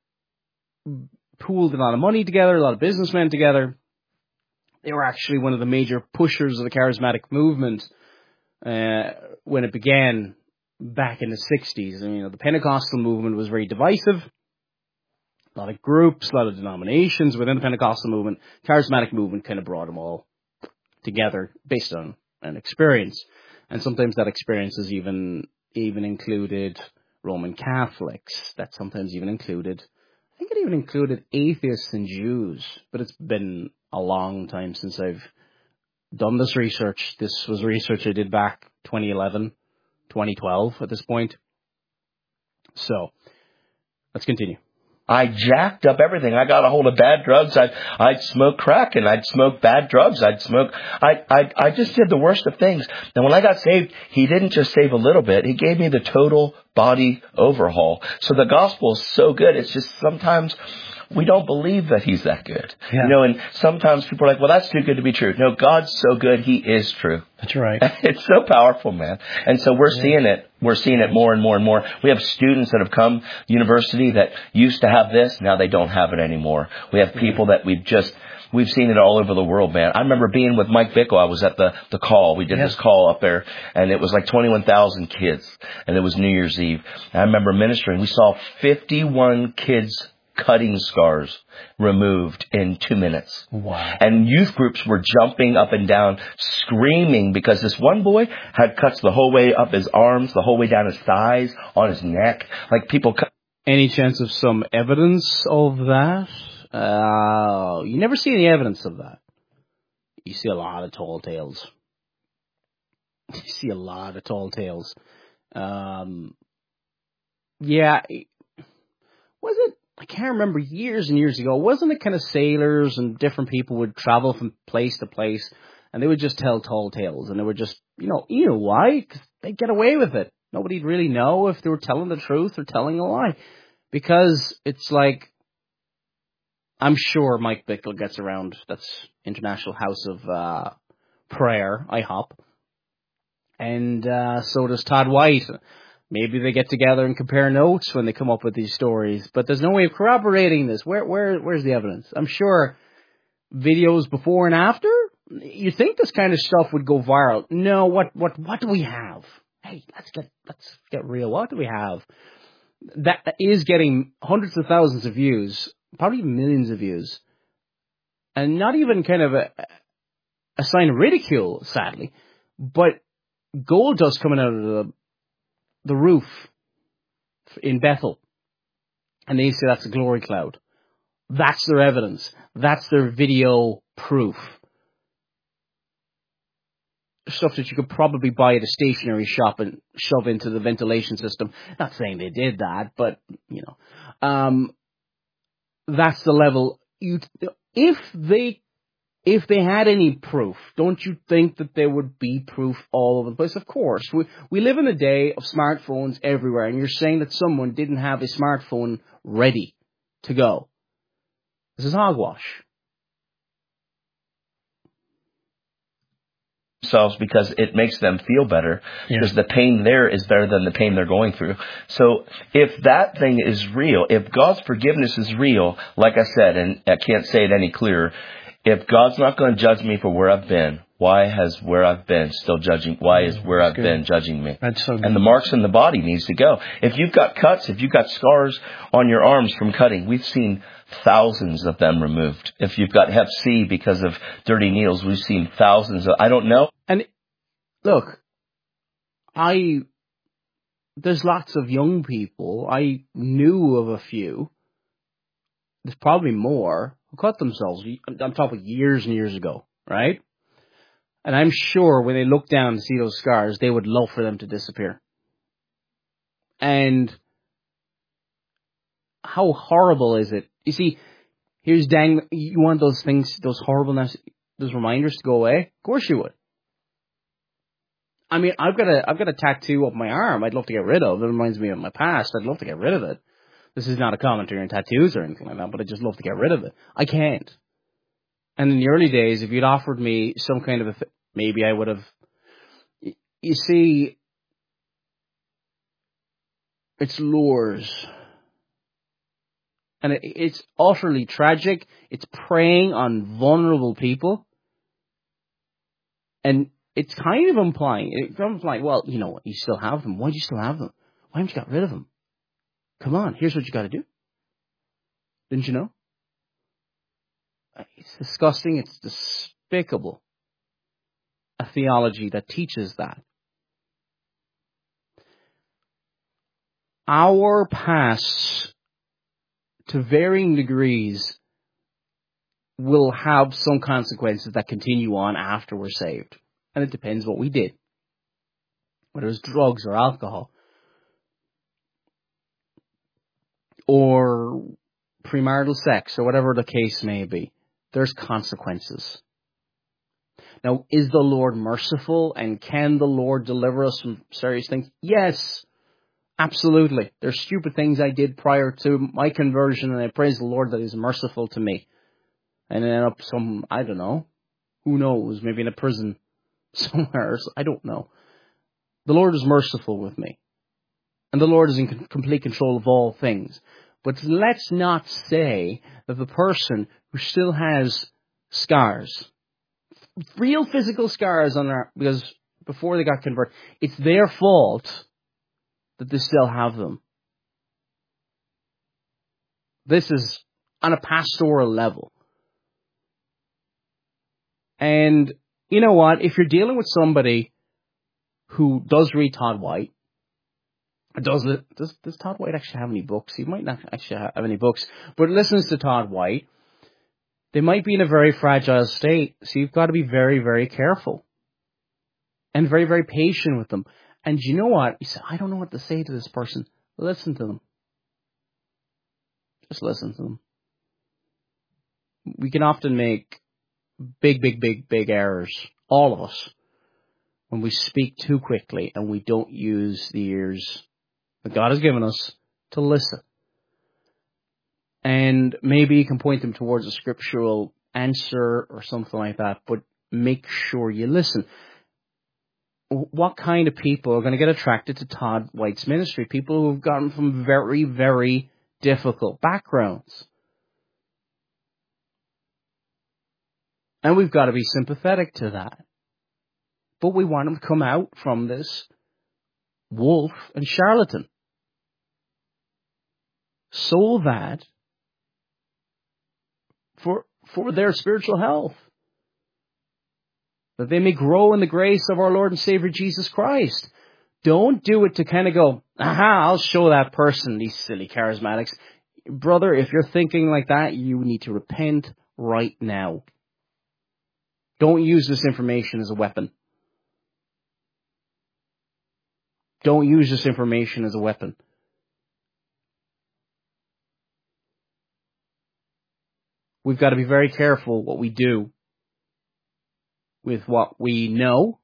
pooled a lot of money together, a lot of businessmen together. They were actually one of the major pushers of the charismatic movement uh, when it began back in the sixties. I mean, you know, the Pentecostal movement was very divisive. A lot of groups, a lot of denominations within the Pentecostal movement. Charismatic movement kind of brought them all together based on an experience. And sometimes that experience is even even included Roman Catholics. That sometimes even included, I think it even included atheists and Jews. But it's been a long time since I've done this research. This was research I did back twenty eleven, twenty twelve at this point. So, let's continue. I jacked up everything. I got a hold of bad drugs. I'd, I'd smoke crack and I'd smoke bad drugs. I'd smoke, I, I, I just did the worst of things. And when I got saved, he didn't just save a little bit. He gave me the total body overhaul. So the gospel is so good. It's just sometimes we don't believe that he's that good. Yeah. You know, and sometimes people are like, well, that's too good to be true. No, God's so good. He is true. That's right. It's so powerful, man. And so we're yeah. seeing it. We're seeing it more and more and more. We have students that have come university that used to have this. Now they don't have it anymore. We have people that we've just, we've seen it all over the world, man. I remember being with Mike Bickle. I was at the, the call. We did yes. this call up there, and it was like twenty-one thousand kids, and it was New Year's Eve. And I remember ministering. We saw fifty-one kids cutting scars removed in two minutes. Wow. And youth groups were jumping up and down, screaming, because this one boy had cuts the whole way up his arms, the whole way down his thighs, on his neck. Like people cut. Any chance of some evidence of that? Uh, you never see any evidence of that. You see a lot of tall tales. You see a lot of tall tales. Um, yeah, was it? I can't remember, years and years ago. Wasn't it kind of sailors and different people would travel from place to place, and they would just tell tall tales, and they would just, you know, you know why? 'Cause they'd get away with it. Nobody'd really know if they were telling the truth or telling a lie, because it's like, I'm sure Mike Bickle gets around. That's International House of uh, Prayer, I hop. And uh, so does Todd White. Maybe they get together and compare notes when they come up with these stories. But there's no way of corroborating this. Where, where, where's the evidence? I'm sure videos before and after. You think this kind of stuff would go viral? No. What, what, what do we have? Hey, let's get, let's get real. What do we have that is getting hundreds of thousands of views? Probably millions of views, and not even kind of a, a sign of ridicule, sadly, but gold dust coming out of the the roof in Bethel, and they say that's a glory cloud. That's their evidence. That's their video proof. Stuff that you could probably buy at a stationery shop and shove into the ventilation system. Not saying they did that, but you know. Um, That's the level. You, if they, if they had any proof, don't you think that there would be proof all over the place? Of course, we we live in a day of smartphones everywhere, and you're saying that someone didn't have a smartphone ready to go. This is hogwash. Themselves because it makes them feel better, yeah. because the pain there is better than the pain they're going through. So if that thing is real, if God's forgiveness is real, like I said, and I can't say it any clearer, if God's not going to judge me for where I've been, why has where I've been still judging? Why is where I've good. been judging me? That's so good. And the marks in the body needs to go. If you've got cuts, if you've got scars on your arms from cutting, we've seen thousands of them removed. If you've got hep C because of dirty needles, we've seen thousands of, I don't know. And look, I, there's lots of young people, I knew of a few, there's probably more, who cut themselves. I'm talking years and years ago, right? And I'm sure when they look down and see those scars, they would love for them to disappear. And how horrible is it? You see, here's dang, you want those things, those horribleness, those reminders to go away? Of course you would. I mean, I've got a, I've got a tattoo up my arm I'd love to get rid of. It reminds me of my past. I'd love to get rid of it. This is not a commentary on tattoos or anything like that, but I'd just love to get rid of it. I can't. And in the early days, if you'd offered me some kind of a, th- maybe I would have, you see, it's lures. And it, it's utterly tragic. It's preying on vulnerable people. And it's kind of implying, it's implying, well, you know, you still have them. Why do you still have them? Why haven't you got rid of them? Come on, here's what you got to do. Didn't you know? It's disgusting. It's despicable. A theology that teaches that. Our pasts, to varying degrees, will have some consequences that continue on after we're saved. And it depends what we did. Whether it's drugs or alcohol. Or premarital sex, or whatever the case may be. There's consequences. Now, is the Lord merciful, and can the Lord deliver us from serious things? Yes, absolutely. There's stupid things I did prior to my conversion, and I praise the Lord that He's merciful to me. And I end up some, I don't know, who knows, maybe in a prison somewhere, I don't know. The Lord is merciful with me. And the Lord is in complete control of all things. But let's not say that the person who still has scars, real physical scars on their, because before they got converted, it's their fault that they still have them. This is on a pastoral level. And you know what? If you're dealing with somebody who does read Todd White, does it, does, does Todd White actually have any books? He might not actually have any books, but listens to Todd White, they might be in a very fragile state. So you've got to be very, very careful and very, very patient with them. And you know what? You say, I don't know what to say to this person. Listen to them. Just listen to them. We can often make big, big, big, big errors, all of us, when we speak too quickly and we don't use the ears that God has given us to listen. And maybe you can point them towards a scriptural answer or something like that, but make sure you listen. What kind of people are going to get attracted to Todd White's ministry? People who have gotten from very, very difficult backgrounds. And we've got to be sympathetic to that. But we want them to come out from this wolf and charlatan, so that for for their spiritual health, that they may grow in the grace of our Lord and Savior Jesus Christ. Don't do it to kind of go, aha, I'll show that person, these silly charismatics. Brother, if you're thinking like that, you need to repent right now. Don't use this information as a weapon. Don't use this information as a weapon. We've got to be very careful what we do with what we know.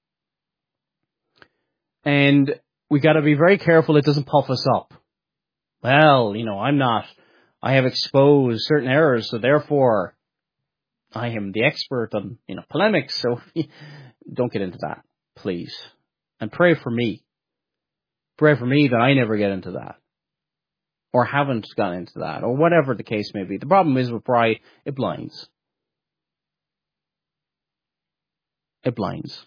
And we've got to be very careful it doesn't puff us up. Well, you know, I'm not, I have exposed certain errors, so therefore I am the expert on, you know, polemics, so don't get into that, please. And pray for me. Pray for me that I never get into that. Or haven't gone into that, or whatever the case may be. The problem is with pride, it blinds. It blinds.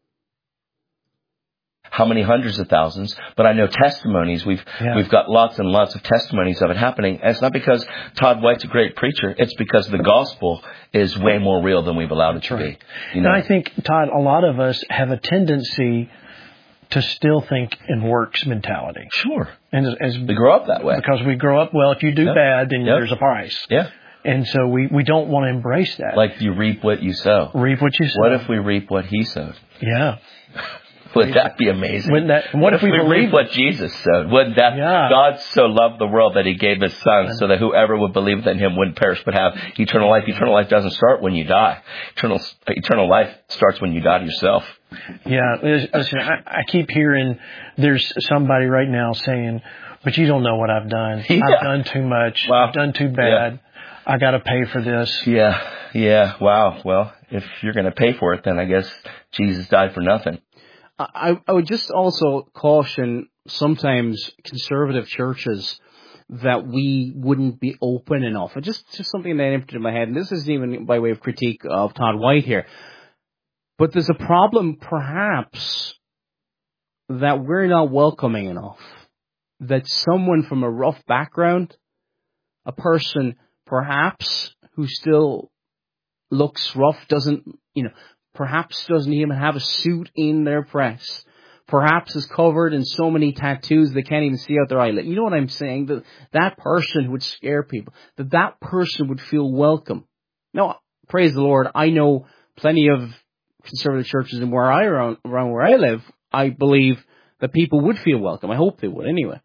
How many hundreds of thousands? But I know testimonies. We've yeah. we've got lots and lots of testimonies of it happening. And it's not because Todd White's a great preacher. It's because the gospel is way more real than we've allowed it to right. be. You know? And I think, Todd, a lot of us have a tendency to still think in works mentality. Sure. And as, as we grow up that way. Because we grow up, well, if you do yep. bad, then yep. there's a price. Yeah. And so we, we don't want to embrace that. Like you reap what you sow. Reap what you sow. What if we reap what he sowed? Yeah. Would that be amazing? Wouldn't that, what, what if, if we, we reap what Jesus sowed? Wouldn't that, yeah. God so loved the world that he gave his son so that whoever would believe in him wouldn't perish but have eternal life. Eternal life doesn't start when you die. Eternal, eternal life starts when you die to yourself. Yeah, listen, I, I keep hearing there's somebody right now saying, but you don't know what I've done. Yeah. I've done too much. Wow. I've done too bad. Yeah. I got to pay for this. Yeah, yeah, wow. Well, if you're going to pay for it, then I guess Jesus died for nothing. I, I would just also caution sometimes conservative churches that we wouldn't be open enough. And just, just something that entered in my head, and this isn't even by way of critique of Todd White here, but there's a problem perhaps that we're not welcoming enough. That someone from a rough background, a person perhaps who still looks rough, doesn't, you know, perhaps doesn't even have a suit in their press, perhaps is covered in so many tattoos they can't even see out their eyelid. You know what I'm saying? That that person who would scare people, that that person would feel welcome. Now, praise the Lord, I know plenty of conservative churches and where I around, around where I live, I believe that people would feel welcome. I hope they would anyway.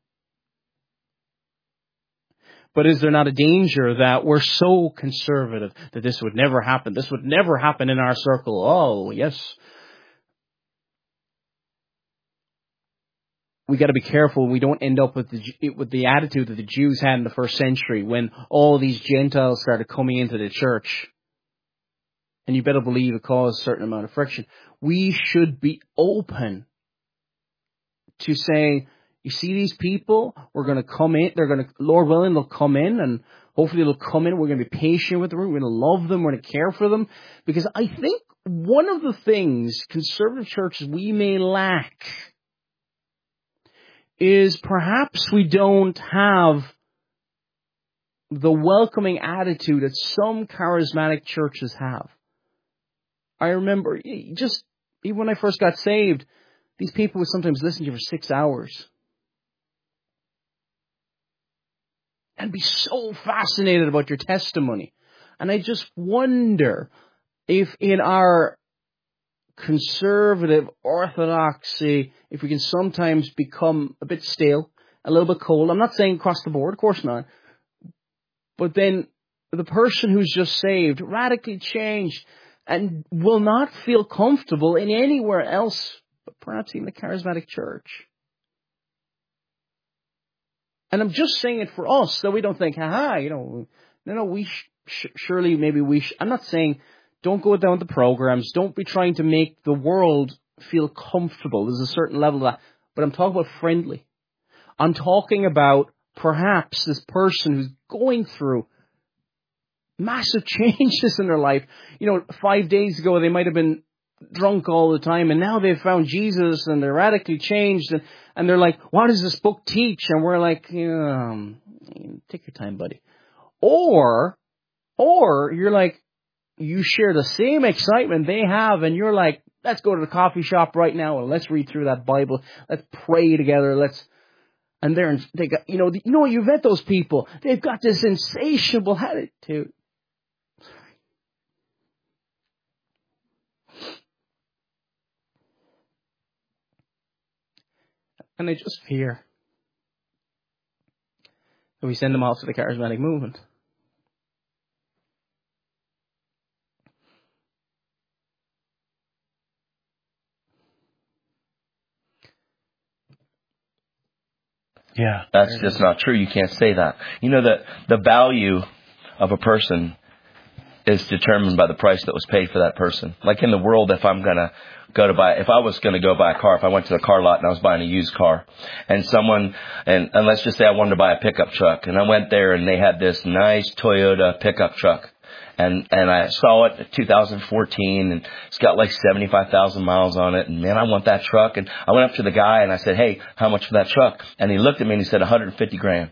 But is there not a danger that we're so conservative that this would never happen? This would never happen in our circle. Oh, yes. We got to be careful we don't end up with the with the attitude that the Jews had in the first century when all these Gentiles started coming into the church. And you better believe it caused a certain amount of friction. We should be open to saying, you see these people, we're going to come in, they're going to, Lord willing, they'll come in, and hopefully they'll come in, we're going to be patient with them, we're going to love them, we're going to care for them. Because I think one of the things conservative churches we may lack is perhaps we don't have the welcoming attitude that some charismatic churches have. I remember, just even when I first got saved, these people would sometimes listen to you for six hours. And be so fascinated about your testimony. And I just wonder if in our conservative orthodoxy, if we can sometimes become a bit stale, a little bit cold. I'm not saying across the board, of course not. But then the person who's just saved, radically changed, and will not feel comfortable in anywhere else, but perhaps even the charismatic church. And I'm just saying it for us, so we don't think, haha, you know, no, no, we sh- sh- surely maybe we, sh-. I'm not saying don't go down the programs, don't be trying to make the world feel comfortable. There's a certain level of that. But I'm talking about friendly. I'm talking about perhaps this person who's going through massive changes in their life. You know, five days ago they might have been drunk all the time, and now they've found Jesus and they're radically changed, and, and they're like, what does this book teach? And we're like, um, take your time, buddy. Or, or you're like, you share the same excitement they have, and you're like, let's go to the coffee shop right now and let's read through that Bible. Let's pray together. Let's, and they're, they got, you know, you know, you've met those people. They've got this insatiable attitude. And I just fear that we send them off to the charismatic movement. Yeah. That's just not true. You can't say that. You know that the value of a person is determined by the price that was paid for that person. Like in the world, if I'm going to go to buy, if I was going to go buy a car, if I went to the car lot and I was buying a used car, and someone, and, and let's just say I wanted to buy a pickup truck, and I went there and they had this nice Toyota pickup truck. And, and I saw it in two thousand fourteen, and it's got like seventy-five thousand miles on it. And man, I want that truck. And I went up to the guy and I said, hey, how much for that truck? And he looked at me and he said, one hundred fifty grand.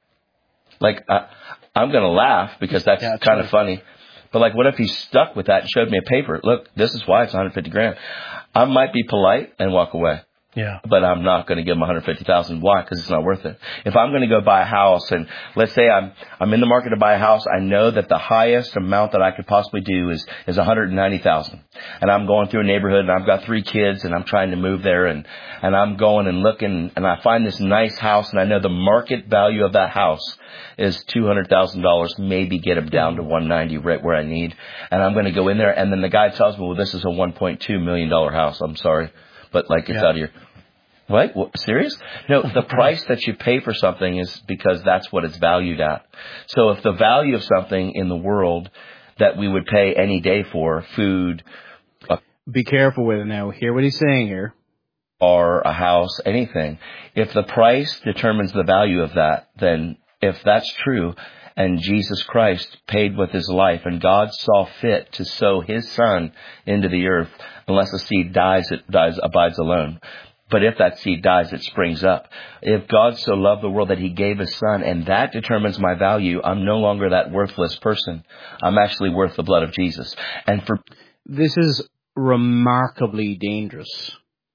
Like, I, I'm going to laugh because that's yeah, kind right. of funny. But like, what if he stuck with that and showed me a paper? Look, this is why it's one hundred fifty grand. I might be polite and walk away. Yeah. But I'm not going to give him one hundred fifty thousand. Why? Because it's not worth it. If I'm going to go buy a house, and let's say I'm I'm in the market to buy a house, I know that the highest amount that I could possibly do is is one hundred ninety thousand. And I'm going through a neighborhood, and I've got three kids, and I'm trying to move there, and and I'm going and looking, and I find this nice house, and I know the market value of that house is two hundred thousand dollars. Maybe get them down to one hundred ninety right where I need. And I'm going to go in there, and then the guy tells me, well, this is a one point two million dollars house. I'm sorry. But like it's yeah. out of your, what? what? Serious? No, the price that you pay for something is because that's what it's valued at. So if the value of something in the world that we would pay any day for, food. Uh, Be careful with it now. Hear what he's saying here. Or a house, anything. If the price determines the value of that, then if that's true, and Jesus Christ paid with his life, and God saw fit to sow his son into the earth, unless the seed dies, it dies, abides alone. But if that seed dies, it springs up. If God so loved the world that he gave his son, and that determines my value, I'm no longer that worthless person. I'm actually worth the blood of Jesus. And for this is remarkably dangerous.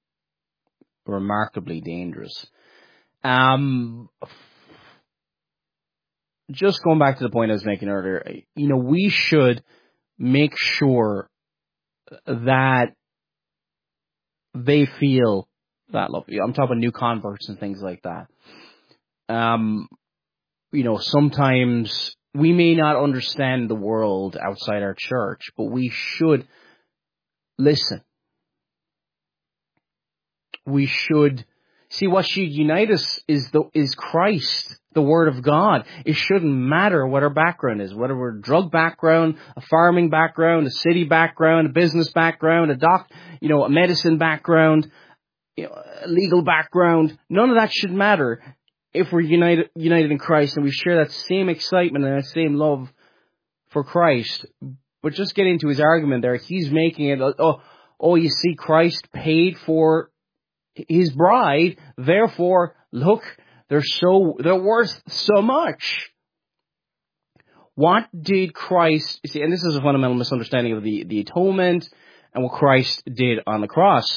Remarkably dangerous. Um... Just going back to the point I was making earlier, you know, we should make sure that they feel that love. I'm talking about new converts and things like that. Um, you know, sometimes we may not understand the world outside our church, but we should listen. We should see what should unite us is the is Christ. The Word of God. It shouldn't matter what our background is, whether we're a drug background, a farming background, a city background, a business background, a doc, you know, a medicine background, you know, a legal background. None of that should matter if we're united, united in Christ and we share that same excitement and that same love for Christ. But just get into his argument there. He's making it, oh, oh, you see, Christ paid for his bride. Therefore, look, They're so, they're worth so much. What did Christ, you see, and this is a fundamental misunderstanding of the, the atonement and what Christ did on the cross.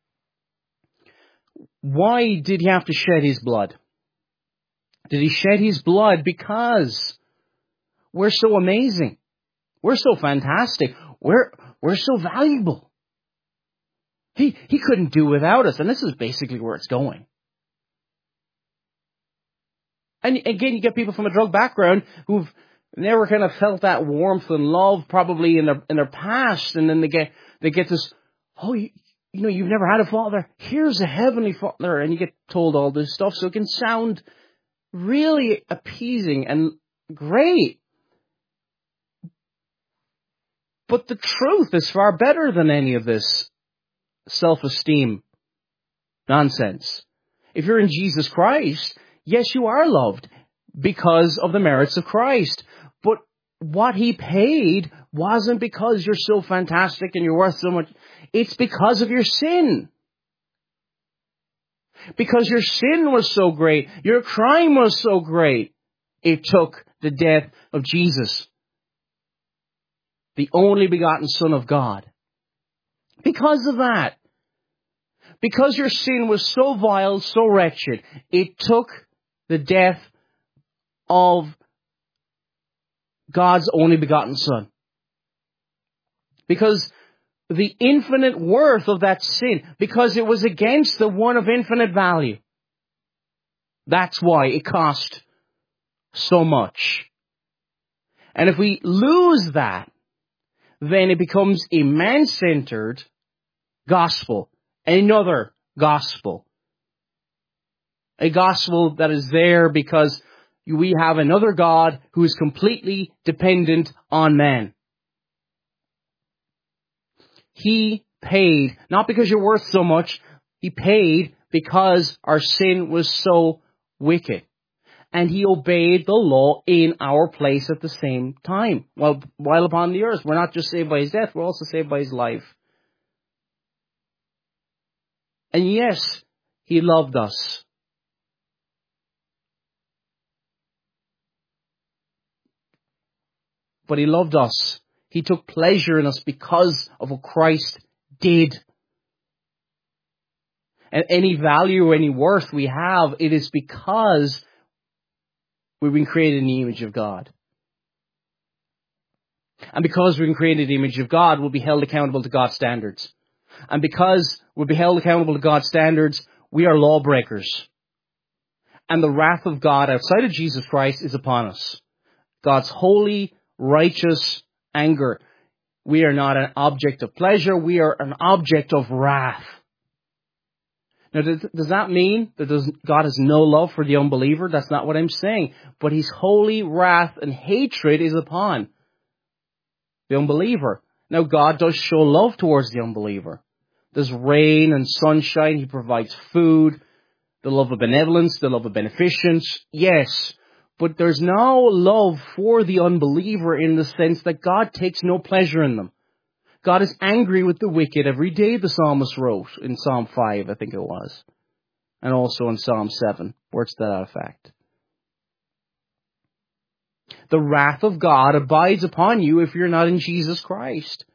Why did he have to shed his blood? Did he shed his blood because we're so amazing? We're so fantastic. We're, we're so valuable. He, he couldn't do without us, and this is basically where it's going. And again, you get people from a drug background who've never kind of felt that warmth and love probably in their in their past, and then they get they get this, oh, you, you know, you've never had a father. Here's a heavenly father, and you get told all this stuff, so it can sound really appeasing and great. But the truth is far better than any of this self-esteem nonsense. If you're in Jesus Christ, yes, you are loved because of the merits of Christ. But what he paid wasn't because you're so fantastic and you're worth so much. It's because of your sin. Because your sin was so great. Your crime was so great. It took the death of Jesus, the only begotten Son of God. Because of that. Because your sin was so vile, so wretched, it took the death of God's only begotten Son. Because the infinite worth of that sin, because it was against the one of infinite value. That's why it cost so much. And if we lose that, then it becomes a man-centered gospel. Another gospel. A gospel that is there because we have another God who is completely dependent on man. He paid, not because you're worth so much, he paid because our sin was so wicked. And he obeyed the law in our place at the same time. While, while upon the earth, we're not just saved by his death, we're also saved by his life. And yes, he loved us. But he loved us. He took pleasure in us because of what Christ did. And any value or any worth we have, it is because we've been created in the image of God. And because we've been created in the image of God, we'll be held accountable to God's standards. And because we'll be held accountable to God's standards, we are lawbreakers. And the wrath of God outside of Jesus Christ is upon us. God's holy, righteous anger. We are not an object of pleasure. We are an object of wrath. Now, does that mean that God has no love for the unbeliever? That's not what I'm saying. But his holy wrath and hatred is upon the unbeliever. Now, God does show love towards the unbeliever. There's rain and sunshine. He provides food. The love of benevolence, the love of beneficence. Yes. But there's no love for the unbeliever in the sense that God takes no pleasure in them. God is angry with the wicked every day, the psalmist wrote in Psalm five, I think it was. And also in Psalm seven, where it's to that effect. The wrath of God abides upon you if you're not in Jesus Christ.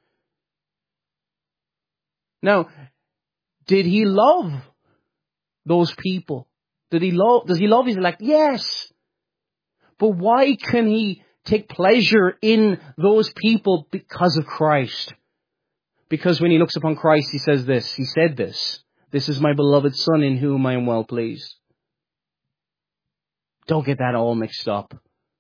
Now, did he love those people? Did he love, does he love his elect? Yes. But why can he take pleasure in those people? Because of Christ. Because when he looks upon Christ, he says this. He said this. This is my beloved Son in whom I am well pleased. Don't get that all mixed up.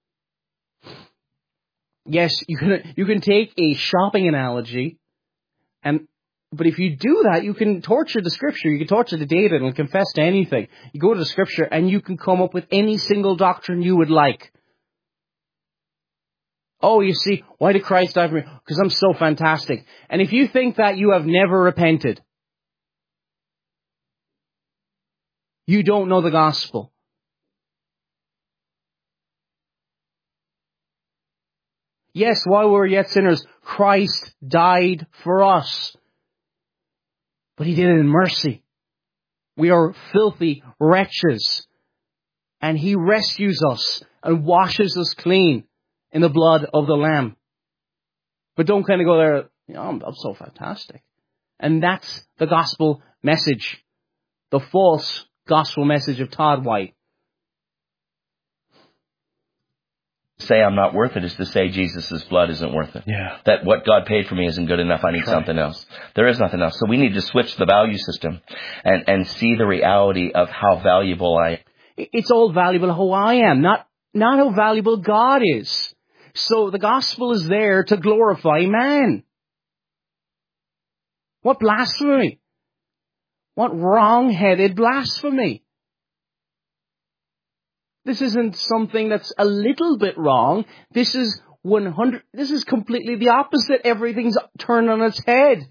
Yes, you can, you can take a shopping analogy, and but if you do that, you can torture the Scripture. You can torture the data and confess to anything. You go to the Scripture and you can come up with any single doctrine you would like. Oh, you see, why did Christ die for me? Because I'm so fantastic. And if you think that, you have never repented. You don't know the gospel. Yes, while we were yet sinners, Christ died for us. But he did it in mercy. We are filthy wretches. And he rescues us and washes us clean in the blood of the Lamb. But don't kind of go there, you know, I'm, I'm so fantastic. And that's the gospel message. The false gospel message of Todd White. Say I'm not worth it is to say Jesus' blood isn't worth it. Yeah. That what God paid for me isn't good enough. I need That's right. something else. There is nothing else. So we need to switch the value system and, and see the reality of how valuable I am. It's all valuable who I am, not, not how valuable God is. So the gospel is there to glorify man. What blasphemy! What wrong-headed blasphemy! This isn't something that's a little bit wrong. This is one hundred, this is completely the opposite. Everything's turned on its head.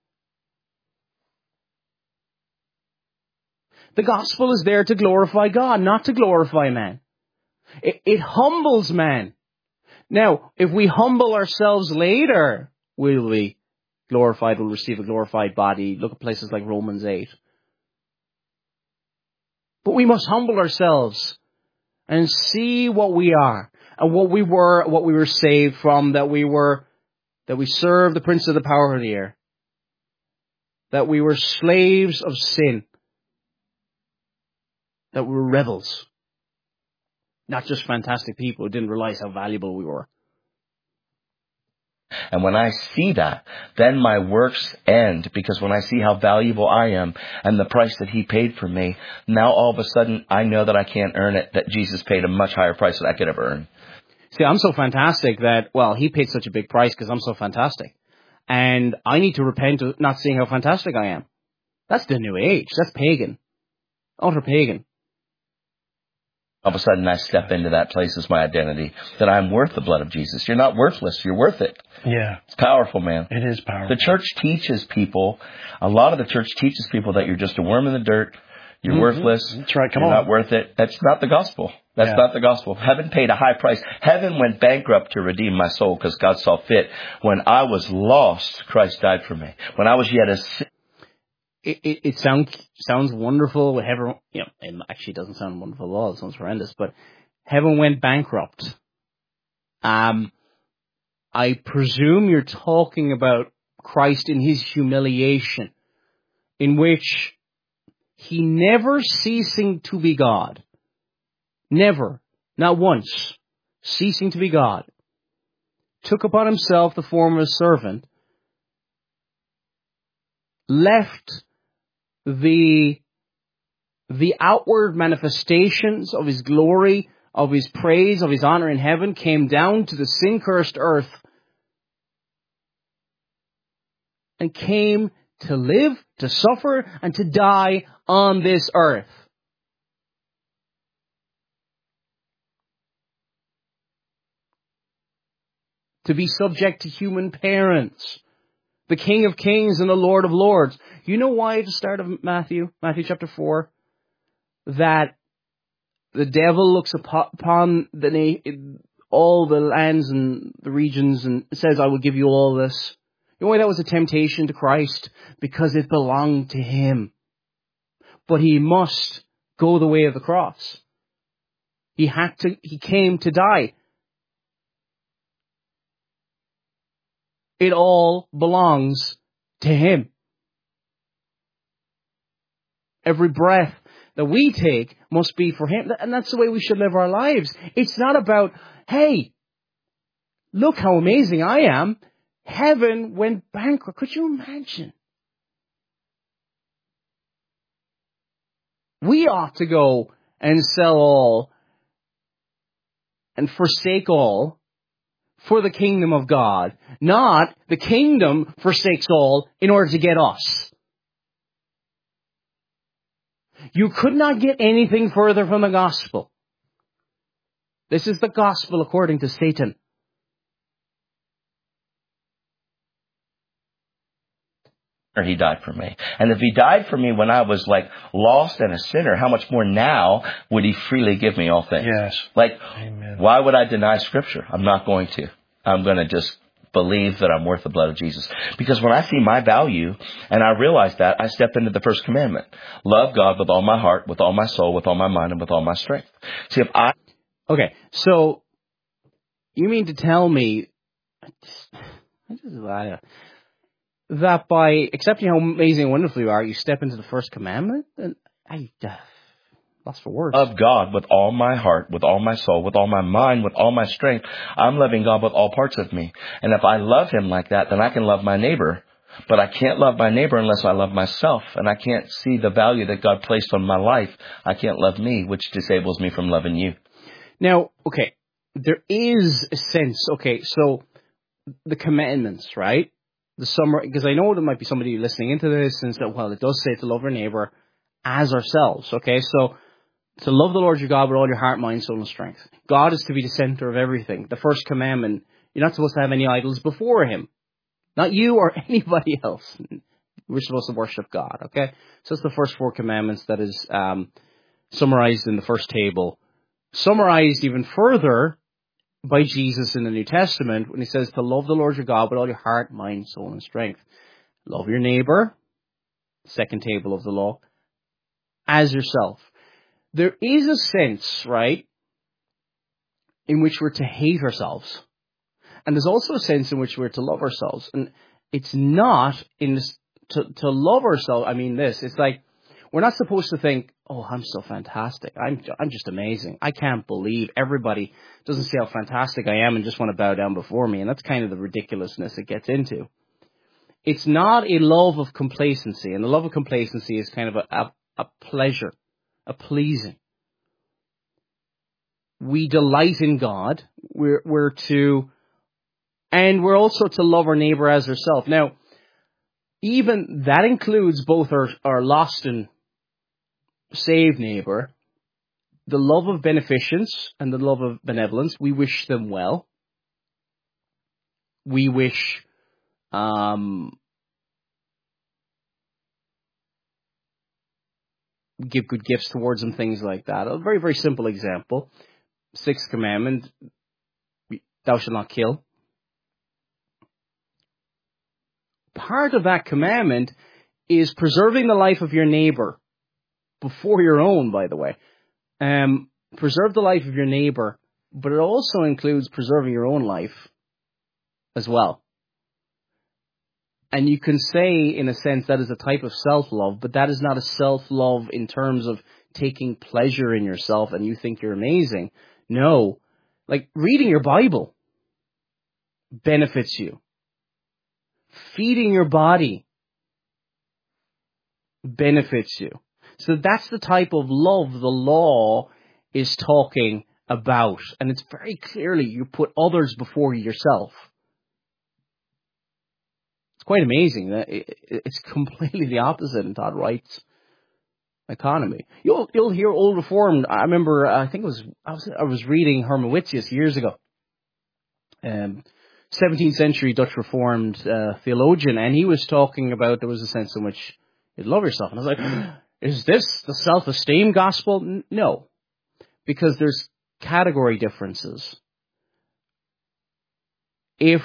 The gospel is there to glorify God, not to glorify man. It, it humbles man. Now, if we humble ourselves later, will we glorified, will receive a glorified body. Look at places like Romans eight. But we must humble ourselves and see what we are and what we were, what we were saved from, that we were, that we served the prince of the power of the air, that we were slaves of sin, that we were rebels, not just fantastic people who didn't realize how valuable we were. And when I see that, then my works end, because when I see how valuable I am and the price that he paid for me, now all of a sudden I know that I can't earn it, that Jesus paid a much higher price than I could ever earn. See, I'm so fantastic that, well, he paid such a big price because I'm so fantastic. And I need to repent of not seeing how fantastic I am. That's the new age. That's pagan. Utter pagan. All of a sudden I step into that place as my identity, that I'm worth the blood of Jesus. You're not worthless. You're worth it. Yeah. It's powerful, man. It is powerful. The church teaches people, a lot of the church teaches people that you're just a worm in the dirt. You're mm-hmm. worthless. That's right. Come you're on. not worth it. That's not the gospel. That's yeah. not the gospel. Heaven paid a high price. Heaven went bankrupt to redeem my soul because God saw fit. When I was lost, Christ died for me. When I was yet a sin. It, it, it sounds sounds wonderful. Heaven, you know, it actually doesn't sound wonderful at all. It sounds horrendous. But heaven went bankrupt. Um, I presume you're talking about Christ in his humiliation, in which he never ceasing to be God, never, not once, ceasing to be God, took upon himself the form of a servant, left the the outward manifestations of his glory, of his praise, of his honor in heaven, came down to the sin-cursed earth and came to live, to suffer, and to die on this earth. To be subject to human parents. The King of Kings and the Lord of Lords. You know why at the start of Matthew, Matthew chapter four, that the devil looks upon the all the lands and the regions and says, I will give you all this. You know why that was a temptation to Christ? Because it belonged to him. But he must go the way of the cross. He had to, he came to die. It all belongs to him. Every breath that we take must be for him. And that's the way we should live our lives. It's not about, hey, look how amazing I am. Heaven went bankrupt. Could you imagine? We ought to go and sell all and forsake all for the kingdom of God, not the kingdom forsakes all in order to get us. You could not get anything further from the gospel. This is the gospel according to Satan. Or he died for me. And if he died for me when I was like lost and a sinner, how much more now would he freely give me all things? Yes. Like, Amen. Why would I deny Scripture? I'm not going to. I'm going to just believe that I'm worth the blood of Jesus. Because when I see my value and I realize that, I step into the first commandment. Love God with all my heart, with all my soul, with all my mind, and with all my strength. See, if I... Okay, so You mean to tell me that by accepting how amazing and wonderful you are, you step into the first commandment? And I, uh, lost for words. Of God with all my heart, with all my soul, with all my mind, with all my strength. I'm loving God with all parts of me. And if I love Him like that, then I can love my neighbor. But I can't love my neighbor unless I love myself. And I can't see the value that God placed on my life. I can't love me, which disables me from loving you. Now, okay, there is a sense, okay, so the commandments, right? The summary, because I know there might be somebody listening into this and say, well, it does say to love our neighbor as ourselves, okay? So, to love the Lord your God with all your heart, mind, soul, and strength. God is to be the center of everything. The first commandment, you're not supposed to have any idols before Him. Not you or anybody else. We're supposed to worship God, okay? So it's the first four commandments that is um, summarized in the first table. Summarized even further by Jesus in the New Testament when He says to love the Lord your God with all your heart, mind, soul, and strength. Love your neighbor, second table of the law, as yourself. There is a sense, right, in which we're to hate ourselves. And there's also a sense in which we're to love ourselves. And it's not in this, to, to love ourselves, I mean this, it's like, we're not supposed to think, oh, I'm so fantastic. I'm I'm just amazing. I can't believe everybody doesn't see how fantastic I am and just want to bow down before me. And that's kind of the ridiculousness it gets into. It's not a love of complacency. And the love of complacency is kind of a, a, a pleasure, a pleasing. We delight in God. We're, we're to... And we're also to love our neighbor as ourselves. Now, even that includes both our, our lost and saved neighbor, the love of beneficence and the love of benevolence. We wish them well. We wish um, give good gifts towards them, things like that. A very, very simple example. Sixth commandment, thou shalt not kill. Part of that commandment is preserving the life of your neighbor before your own, by the way. Um, preserve the life of your neighbor, but it also includes preserving your own life as well. And you can say, in a sense, that is a type of self-love, but that is not a self-love in terms of taking pleasure in yourself and you think you're amazing. No. Like, reading your Bible benefits you. Feeding your body benefits you. So that's the type of love the law is talking about. And it's very clearly you put others before yourself. It's quite amazing. It's completely the opposite in Todd Wright's economy. You'll you'll hear old Reformed. I remember, I think it was, I was, I was reading Herman Whittius years ago. Um, seventeenth century Dutch Reformed uh, theologian, and he was talking about there was a sense in which you'd love yourself. And I was like, is this the self-esteem gospel? N- no, because there's category differences. If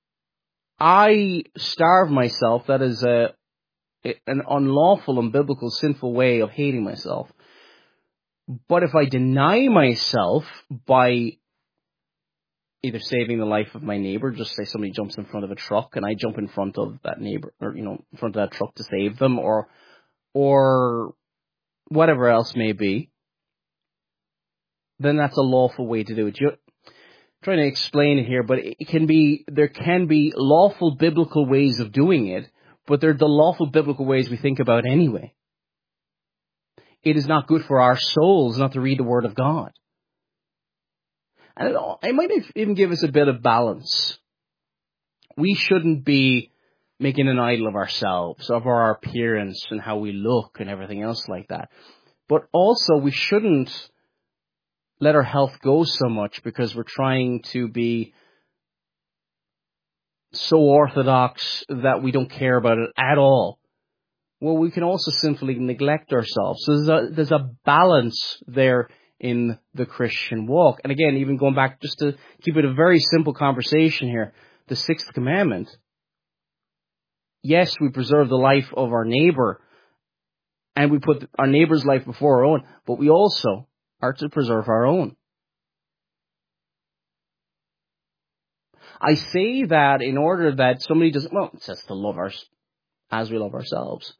I starve myself, that is a an unlawful and biblical sinful way of hating myself. But if I deny myself by either saving the life of my neighbor, just say somebody jumps in front of a truck and I jump in front of that neighbor, or, you know, in front of that truck to save them, or, or whatever else may be, then that's a lawful way to do it. You're trying to explain it here, but it can be, there can be lawful biblical ways of doing it, but they're the lawful biblical ways we think about anyway. It is not good for our souls not to read the Word of God. And it, it might even give us a bit of balance. We shouldn't be making an idol of ourselves, of our appearance and how we look and everything else like that. But also we shouldn't let our health go so much because we're trying to be so orthodox that we don't care about it at all. Well, we can also simply neglect ourselves. So there's a, there's a balance there in the Christian walk. And again, even going back, just to keep it a very simple conversation here, the sixth commandment, yes, we preserve the life of our neighbor, and we put our neighbor's life before our own, but we also are to preserve our own. I say that in order that somebody doesn't, well, it says to love us as we love ourselves.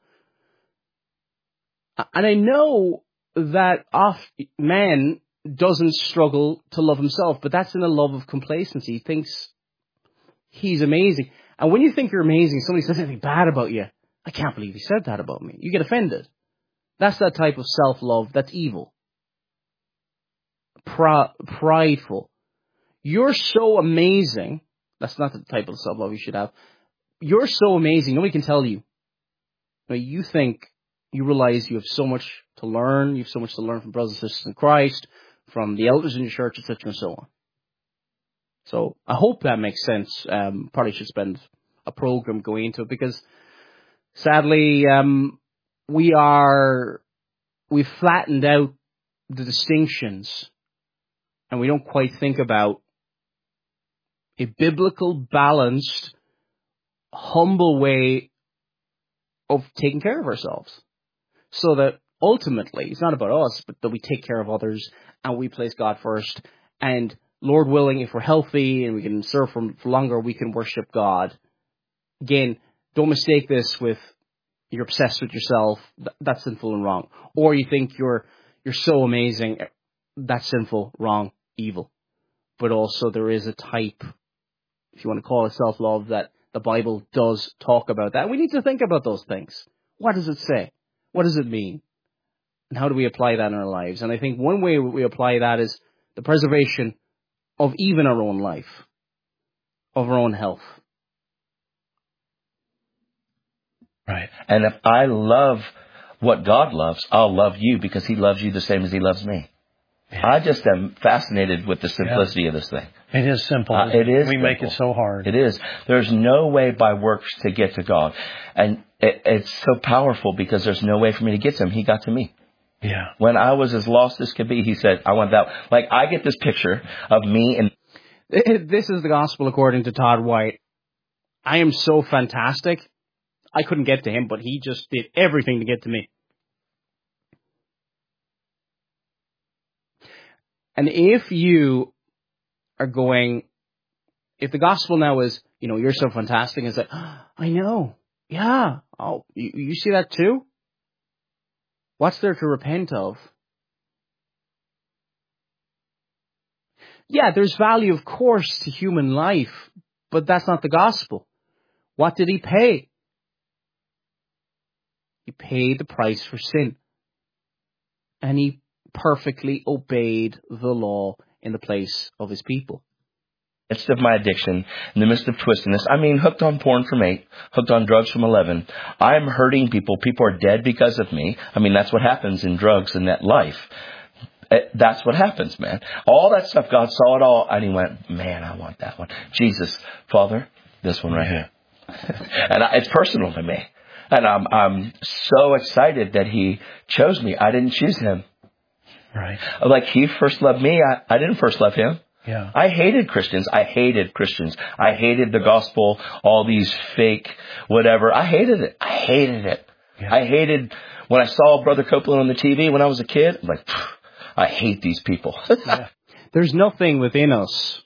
And I know that off man doesn't struggle to love himself, but that's in a love of complacency. He thinks he's amazing. And when you think you're amazing, somebody says anything bad about you. I can't believe he said that about me. You get offended. That's that type of self-love. That's evil. Pr- prideful. You're so amazing. That's not the type of self-love you should have. You're so amazing. Nobody can tell you. Now, you think, you realize you have so much to learn. You have so much to learn from brothers and sisters in Christ, from the elders in your church, et cetera, and so on. So I hope that makes sense. Um, probably should spend a program going into it because, sadly, um, we are we've flattened out the distinctions, and we don't quite think about a biblical, balanced, humble way of taking care of ourselves, so that ultimately it's not about us, but that we take care of others and we place God first. And Lord willing, if we're healthy and we can serve for longer, we can worship God. Again, don't mistake this with you're obsessed with yourself. That's sinful and wrong. Or you think you're you're so amazing. That's sinful, wrong, evil. But also there is a type, if you want to call it self-love, that the Bible does talk about that. We need to think about those things. What does it say? What does it mean? And how do we apply that in our lives? And I think one way we apply that is the preservation of even our own life, of our own health. Right. And if I love what God loves, I'll love you because he loves you the same as he loves me. Yeah. I just am fascinated with the simplicity yeah. of this thing. It is simple. Uh, it is. We simple. make it so hard. It is. There's no way by works to get to God. And it, it's so powerful because there's no way for me to get to him. He got to me. Yeah. When I was as lost as could be, he said, I want that. Like, I get this picture of me and... This is the gospel according to Todd White. I am so fantastic. I couldn't get to him, but he just did everything to get to me. And if you are going, if the gospel now is, you know, you're so fantastic, and it's like, oh, I know, yeah, oh, you, you see that too? What's there to repent of? Yeah, there's value, of course, to human life, but that's not the gospel. What did he pay? He paid the price for sin. And he perfectly obeyed the law in the place of his people. In the midst of my addiction, in the midst of twistiness, I mean, hooked on porn from eight, hooked on drugs from eleven. I'm hurting people. People are dead because of me. I mean, that's what happens in drugs and that life. That's what happens, man. All that stuff, God saw it all, and he went, man, I want that one. Jesus, Father, this one right here. And it's personal to me. And I'm, I'm so excited that he chose me. I didn't choose him. Right. Like he first loved me. I, I didn't first love him. Yeah. I hated Christians. I hated Christians. I hated the gospel, all these fake whatever. I hated it. I hated it. Yeah. I hated when I saw Brother Copeland on the T V when I was a kid. I'm like, I hate these people. Yeah. There's nothing within us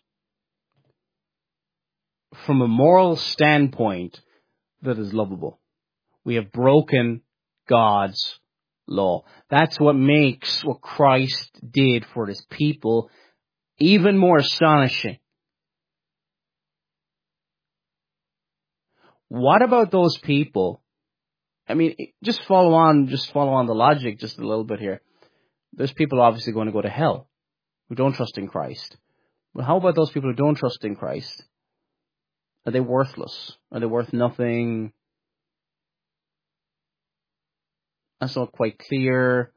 from a moral standpoint that is lovable. We have broken God's law. That's what makes what Christ did for his people even more astonishing. What about those people? I mean, just follow on, just follow on the logic just a little bit here. There's people obviously going to go to hell who don't trust in Christ. Well, how about those people who don't trust in Christ? Are they worthless? Are they worth nothing? That's not quite clear.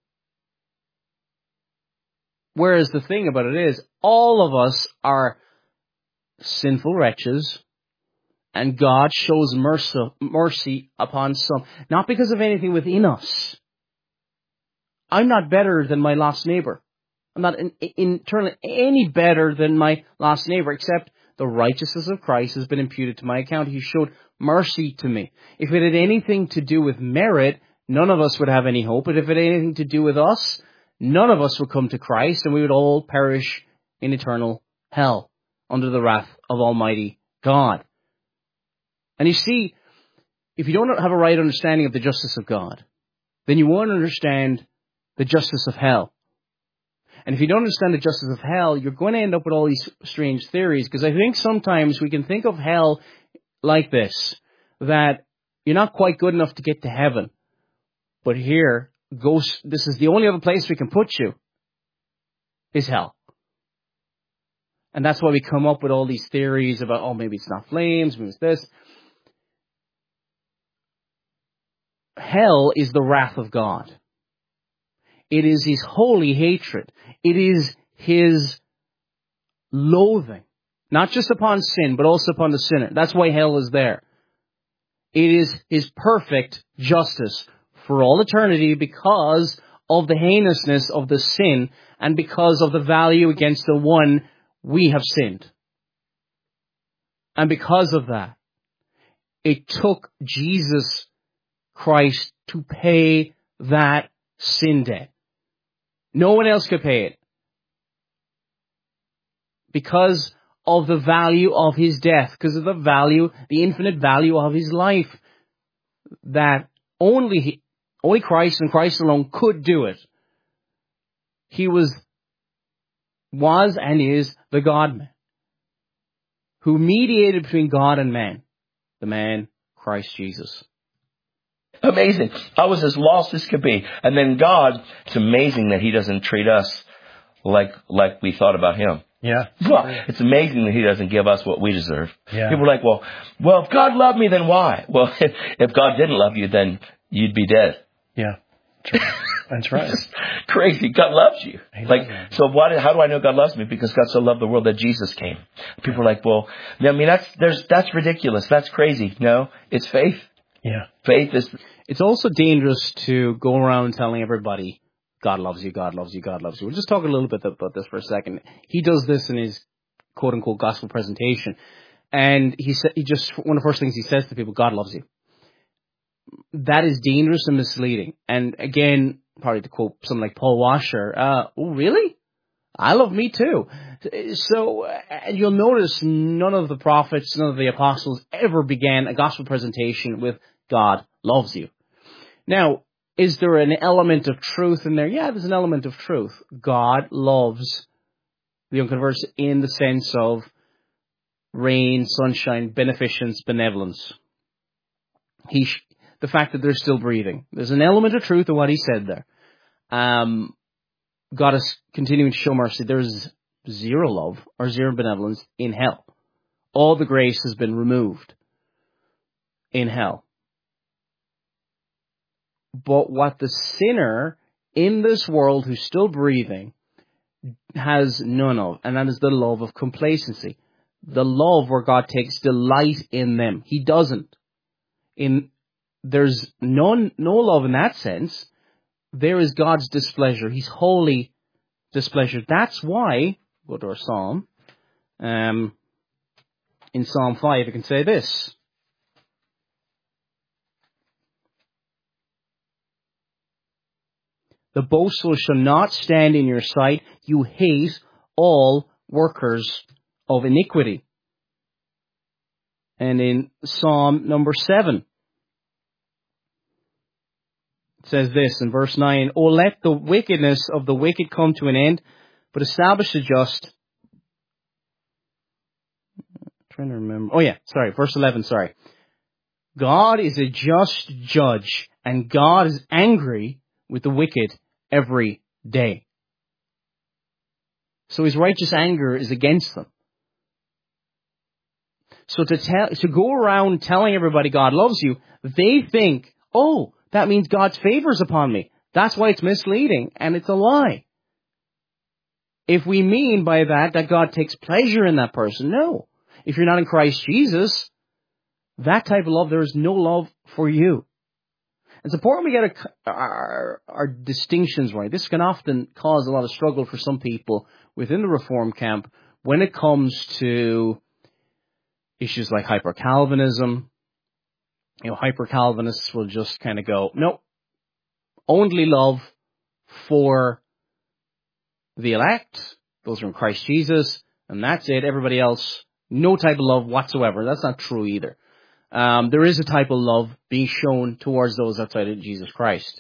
Whereas the thing about it is, all of us are sinful wretches, and God shows mercy, mercy upon some, not because of anything within us. I'm not better than my lost neighbor. I'm not in, internally any better than my lost neighbor, except the righteousness of Christ has been imputed to my account. He showed mercy to me. If it had anything to do with merit, none of us would have any hope. But if it had anything to do with us, none of us would come to Christ, and we would all perish in eternal hell. under the wrath of Almighty God. And you see, if you don't have a right understanding of the justice of God, then you won't understand the justice of hell. And if you don't understand the justice of hell, you're going to end up with all these strange theories, because I think sometimes we can think of hell like this, that you're not quite good enough to get to heaven. But here, go, this is the only other place we can put you, is hell. And that's why we come up with all these theories about, oh, maybe it's not flames, maybe it's this. Hell is the wrath of God. It is his holy hatred. It is his loathing, not just upon sin, but also upon the sinner. That's why hell is there. It is his perfect justice for all eternity because of the heinousness of the sin and because of the value against the one we have sinned. And because of that, it took Jesus Christ to pay that sin debt. No one else could pay it. Because of the value of his death, because of the value, the infinite value of his life, that only he, only Christ and Christ alone could do it. He was, was and is the God-man, who mediated between God and man, the man, Christ Jesus. Amazing. I was as lost as could be. And then God, it's amazing that he doesn't treat us like like we thought about him. Yeah. Well, it's amazing that he doesn't give us what we deserve. Yeah. People are like, well, well, if God loved me, then why? Well, if, if God didn't love you, then you'd be dead. Yeah. That's right. That's right. It's crazy. God loves you. He like, loves you. so why did, how do I know God loves me? Because God so loved the world that Jesus came. People are like, well, I mean, that's, there's, that's ridiculous. That's crazy. No, it's faith. Yeah. Faith is... It's also dangerous to go around telling everybody, God loves you, God loves you, God loves you. We'll just talk a little bit about this for a second. He does this in his quote-unquote gospel presentation. And he said, he just, one of the first things he says to people, God loves you. That is dangerous and misleading. And again, probably to quote someone like Paul Washer, uh, oh, really? I love me too. So, and you'll notice none of the prophets, none of the apostles ever began a gospel presentation with God loves you. Now, is there an element of truth in there? Yeah, there's an element of truth. God loves the unconverted in the sense of rain, sunshine, beneficence, benevolence. He, sh- the fact that they're still breathing. There's an element of truth in what he said there. Um, God is continuing to show mercy. There's zero love or zero benevolence in hell. All the grace has been removed in hell. But what the sinner in this world who's still breathing has none of, and that is the love of complacency. The love where God takes delight in them. He doesn't. In There's none, no love in that sense. There is God's displeasure. He's holy displeasure. That's why, go to our psalm, um, in Psalm five, you can say this. The boastful shall not stand in your sight. You hate all workers of iniquity. And in Psalm number seven, it says this in verse nine, O let the wickedness of the wicked come to an end, but establish the just. I'm trying to remember. Oh yeah, sorry, verse eleven, sorry. God is a just judge, and God is angry with the wicked every day. So his righteous anger is against them. So to tell, to go around telling everybody God loves you, they think, oh, that means God's favor is upon me. That's why it's misleading, and it's a lie. If we mean by that that God takes pleasure in that person, no. If you're not in Christ Jesus, that type of love, there is no love for you. It's important we get our, our, our distinctions right. This can often cause a lot of struggle for some people within the Reform camp when it comes to issues like hyper-Calvinism. You know, hyper-Calvinists will just kind of go, nope, only love for the elect, those are in Christ Jesus, And that's it. Everybody else, no type of love whatsoever. That's not true either. Um, there is a type of love being shown towards those outside of Jesus Christ.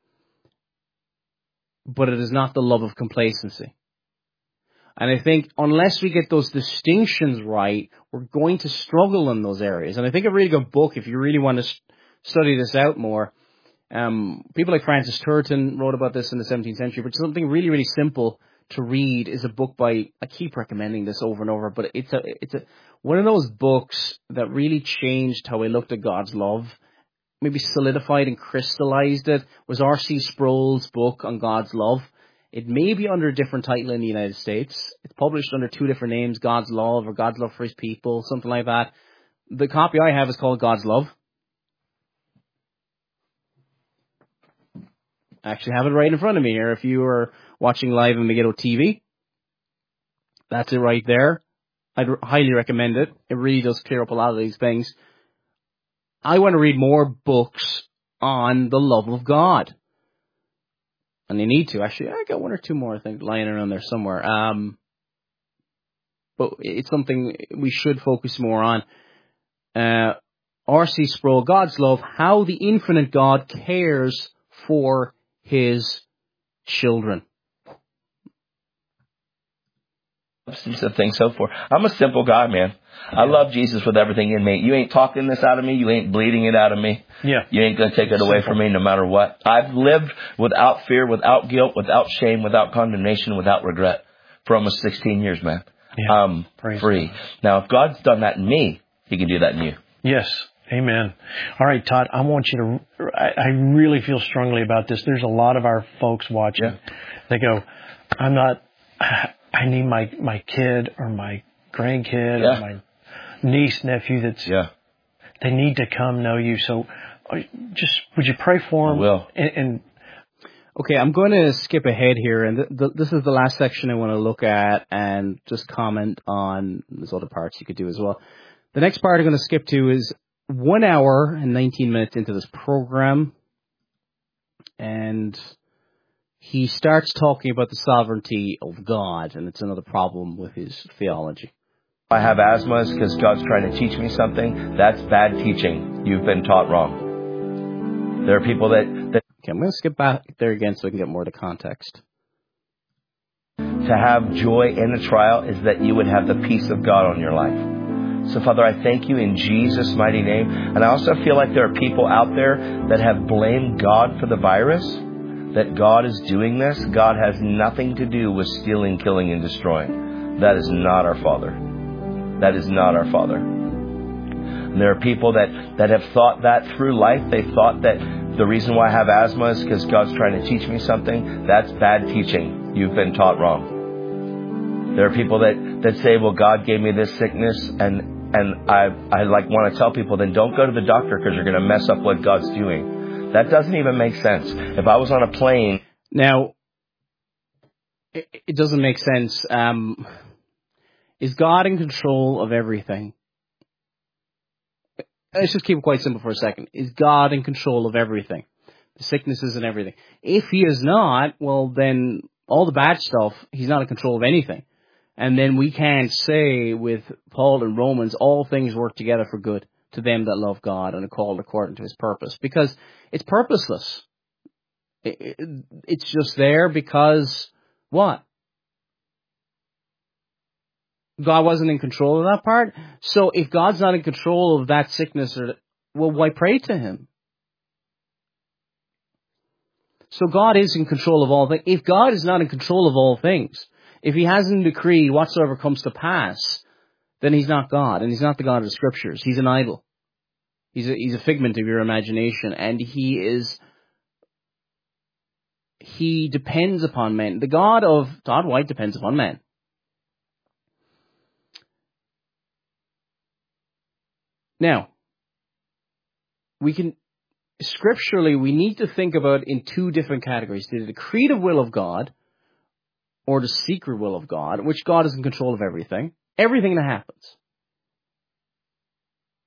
But it is not the love of complacency. And I think unless we get those distinctions right, we're going to struggle in those areas. And I think a really good book, if you really want to st- study this out more, um, people like Francis Turton wrote about this in the seventeenth century, but something really, really simple to read is a book by, I keep recommending this over and over, but it's a, it's a, one of those books that really changed how I looked at God's love, maybe solidified and crystallized it, was R C Sproul's book on God's love. It may be under a different title in the United States. It's published under two different names, God's Love or God's Love for His People, something like that. The copy I have is called God's Love. I actually have it right in front of me here. If you are watching live on Megiddo T V, that's it right there. I'd highly recommend it. It really does clear up a lot of these things. I want to read more books on the love of God. And they need to. Actually, I got one or two more, I think, lying around there somewhere. Um, but it's something we should focus more on. Uh, R C Sproul, God's Love, How the Infinite God Cares for His Children. Of things so forth. I'm a simple guy, man. I love Jesus with everything in me. You ain't talking this out of me. You ain't bleeding it out of me. Yeah. You ain't going to take it away from me no matter what. I've lived without fear, without guilt, without shame, without condemnation, without regret for almost sixteen years, man. Yeah. I'm Praise free. God. Now, if God's done that in me, He can do that in you. Yes. Amen. All right, Todd, I want you to, I, I really feel strongly about this. There's a lot of our folks watching. Yeah. They go, I'm not, I need my, my kid or my grandkid Yeah. or my niece, nephew that's, Yeah. they need to come know you. So uh, just, would you pray for them? I will. And, and Okay, I'm going to skip ahead here, and th- th- this is the last section I want to look at and just comment on. There's other parts you could do as well. The next part I'm going to skip to is one hour and nineteen minutes into this program, and he starts talking about the sovereignty of God, and it's another problem with his theology. I have asthma because God's trying to teach me something. That's bad teaching. You've been taught wrong. There are people that, that Okay, I'm going to skip back there again so I can get more of the context. to have joy in a trial is that you would have the peace of God on your life. So, Father, I thank you in Jesus' mighty name. And I also feel like there are people out there that have blamed God for the virus, that God is doing this. God has nothing to do with stealing, killing, and destroying. That is not our Father. That is not our Father. And there are people that, that have thought that through life. They thought that the reason why I have asthma is because God's trying to teach me something. That's bad teaching. You've been taught wrong. There are people that, that say, well, God gave me this sickness, and and I I like want to tell people, then don't go to the doctor because you're going to mess up what God's doing. That doesn't even make sense. If I was on a plane... Now, it, it doesn't make sense. Um, is God in control of everything? Let's just keep it quite simple for a second. Is God in control of everything? The sicknesses and everything. If He is not, well, then all the bad stuff, He's not in control of anything. And then we can't say with Paul in Romans, all things work together for good to them that love God and are called according to His purpose. Because it's purposeless. It, it, it's just there because what? God wasn't in control of that part. So if God's not in control of that sickness, or well, why pray to Him? So God is in control of all things. If God is not in control of all things, if He hasn't decreed whatsoever comes to pass, then He's not God, and He's not the God of the Scriptures. He's an idol. He's a, he's a figment of your imagination, and He is, He depends upon men. The God of Todd White depends upon men. Now, we can, scripturally, we need to think about in two different categories. The decretive will of God, or the secret will of God, which God is in control of everything. Everything that happens.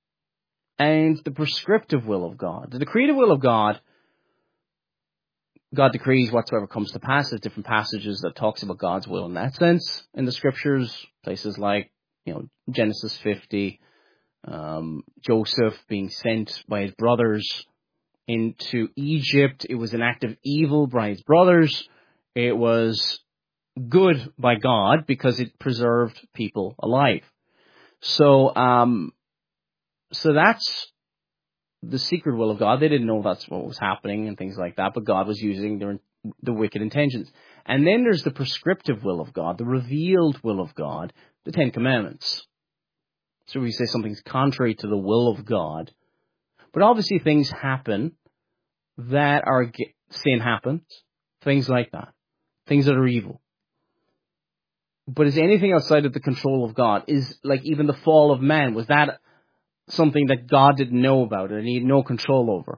And the prescriptive will of God. The decretive will of God, God decrees whatsoever comes to pass. There's different passages that talks about God's will in that sense in the scriptures. Places like, you know, Genesis fifty, um, Joseph being sent by his brothers into Egypt. It was an act of evil by his brothers. It was good by God because it preserved people alive. So, um, so that's the secret will of God. They didn't know that's what was happening and things like that, but God was using their, the wicked intentions. And then there's the prescriptive will of God, the revealed will of God, the Ten Commandments. So we say something's contrary to the will of God. But obviously things happen that are, sin happens, things like that, things that are evil. But is anything outside of the control of God? Is, like, even the fall of man, was that something that God didn't know about and he had no control over?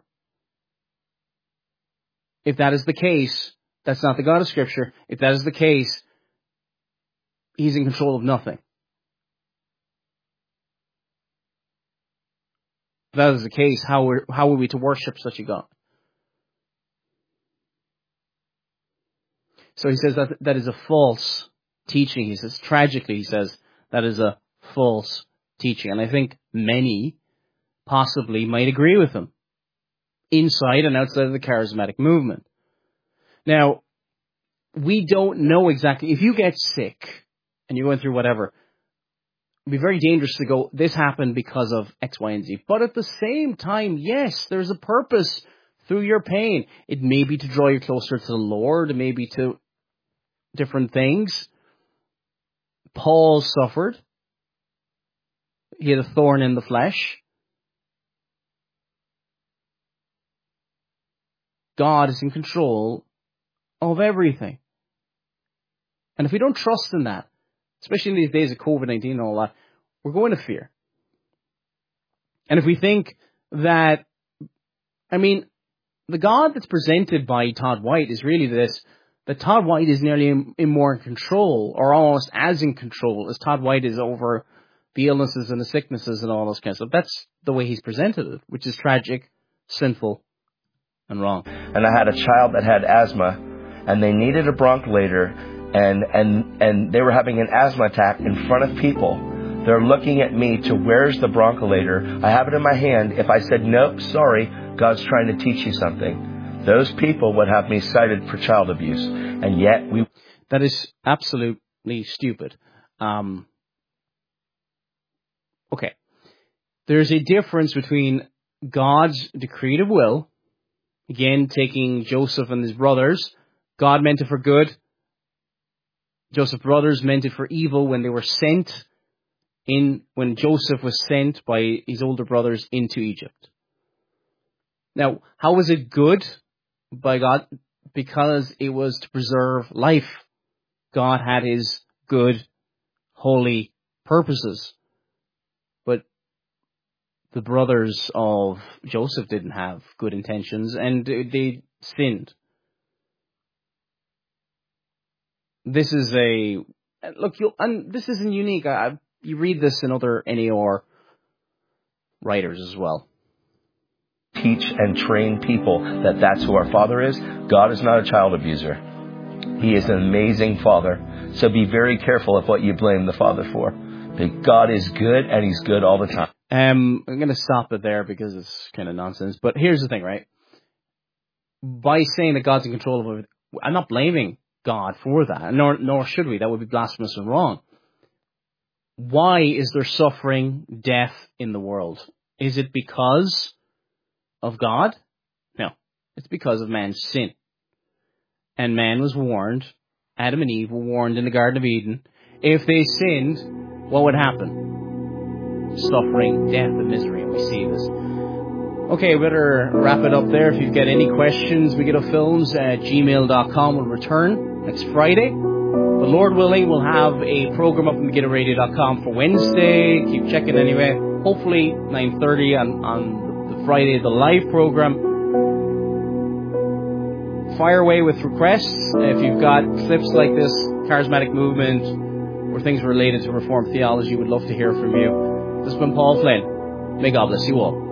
If that is the case, that's not the God of Scripture. If that is the case, he's in control of nothing. If that is the case, how are, how are we to worship such a God? So he says that that is a false teaching. He says, tragically, he says, that is a false teaching. And I think many possibly might agree with him, inside and outside of the charismatic movement. Now, we don't know exactly. If you get sick and you're going through whatever, it'd be very dangerous to go, this happened because of X, Y, and Z. But at the same time, yes, there's a purpose through your pain. It may be to draw you closer to the Lord. It may be to different things. Paul suffered. He had a thorn in the flesh. God is in control of everything. And if we don't trust in that, especially in these days of COVID nineteen and all that, we're going to fear. And if we think that, I mean, the God that's presented by Todd White is really this, that Todd White is nearly in, in more in control, or almost as in control as Todd White is over the illnesses and the sicknesses and all those kinds of stuff. That's the way he's presented it, which is tragic, sinful, and wrong. And I had a child that had asthma, and they needed a bronchodilator, and, and, and they were having an asthma attack in front of people. They're looking at me to, where's the bronchodilator? I have it in my hand. If I said, nope, sorry, God's trying to teach you something, those people would have me cited for child abuse. And yet we... That is absolutely stupid. Um, okay. There's a difference between God's decretive will, again, taking Joseph and his brothers. God meant it for good. Joseph's brothers meant it for evil when they were sent in, when Joseph was sent by his older brothers into Egypt. Now, how was it good by God? Because it was to preserve life. God had his good, holy purposes. But the brothers of Joseph didn't have good intentions, and they sinned. This is a, look, you'll, and this isn't unique. I, you read this in other N A R writers as well. Teach and train people that that's who our Father is. God is not a child abuser. He is an amazing Father. So be very careful of what you blame the Father for. But God is good, and he's good all the time. Um, I'm going to stop it there because it's kind of nonsense. But here's the thing, right? By saying that God's in control of it, I'm not blaming God for that, nor nor should we. That would be blasphemous and wrong. Why is there suffering, death in the world? Is it because of God? No. It's because of man's sin. And man was warned, Adam and Eve were warned in the Garden of Eden, if they sinned, what would happen? Suffering, death, and misery. And we see this. Okay, we better wrap it up there. If you've got any questions, MegiddoFilms at gmail dot com will return next Friday. The Lord willing, we'll have a program up at Megiddo Radio dot com for Wednesday. Keep checking anyway. Hopefully nine thirty on, on the Friday, the live program. Fire away with requests. If you've got clips like this, charismatic movement, or things related to Reformed theology, we'd love to hear from you. This has been Paul Flynn. May God bless you all.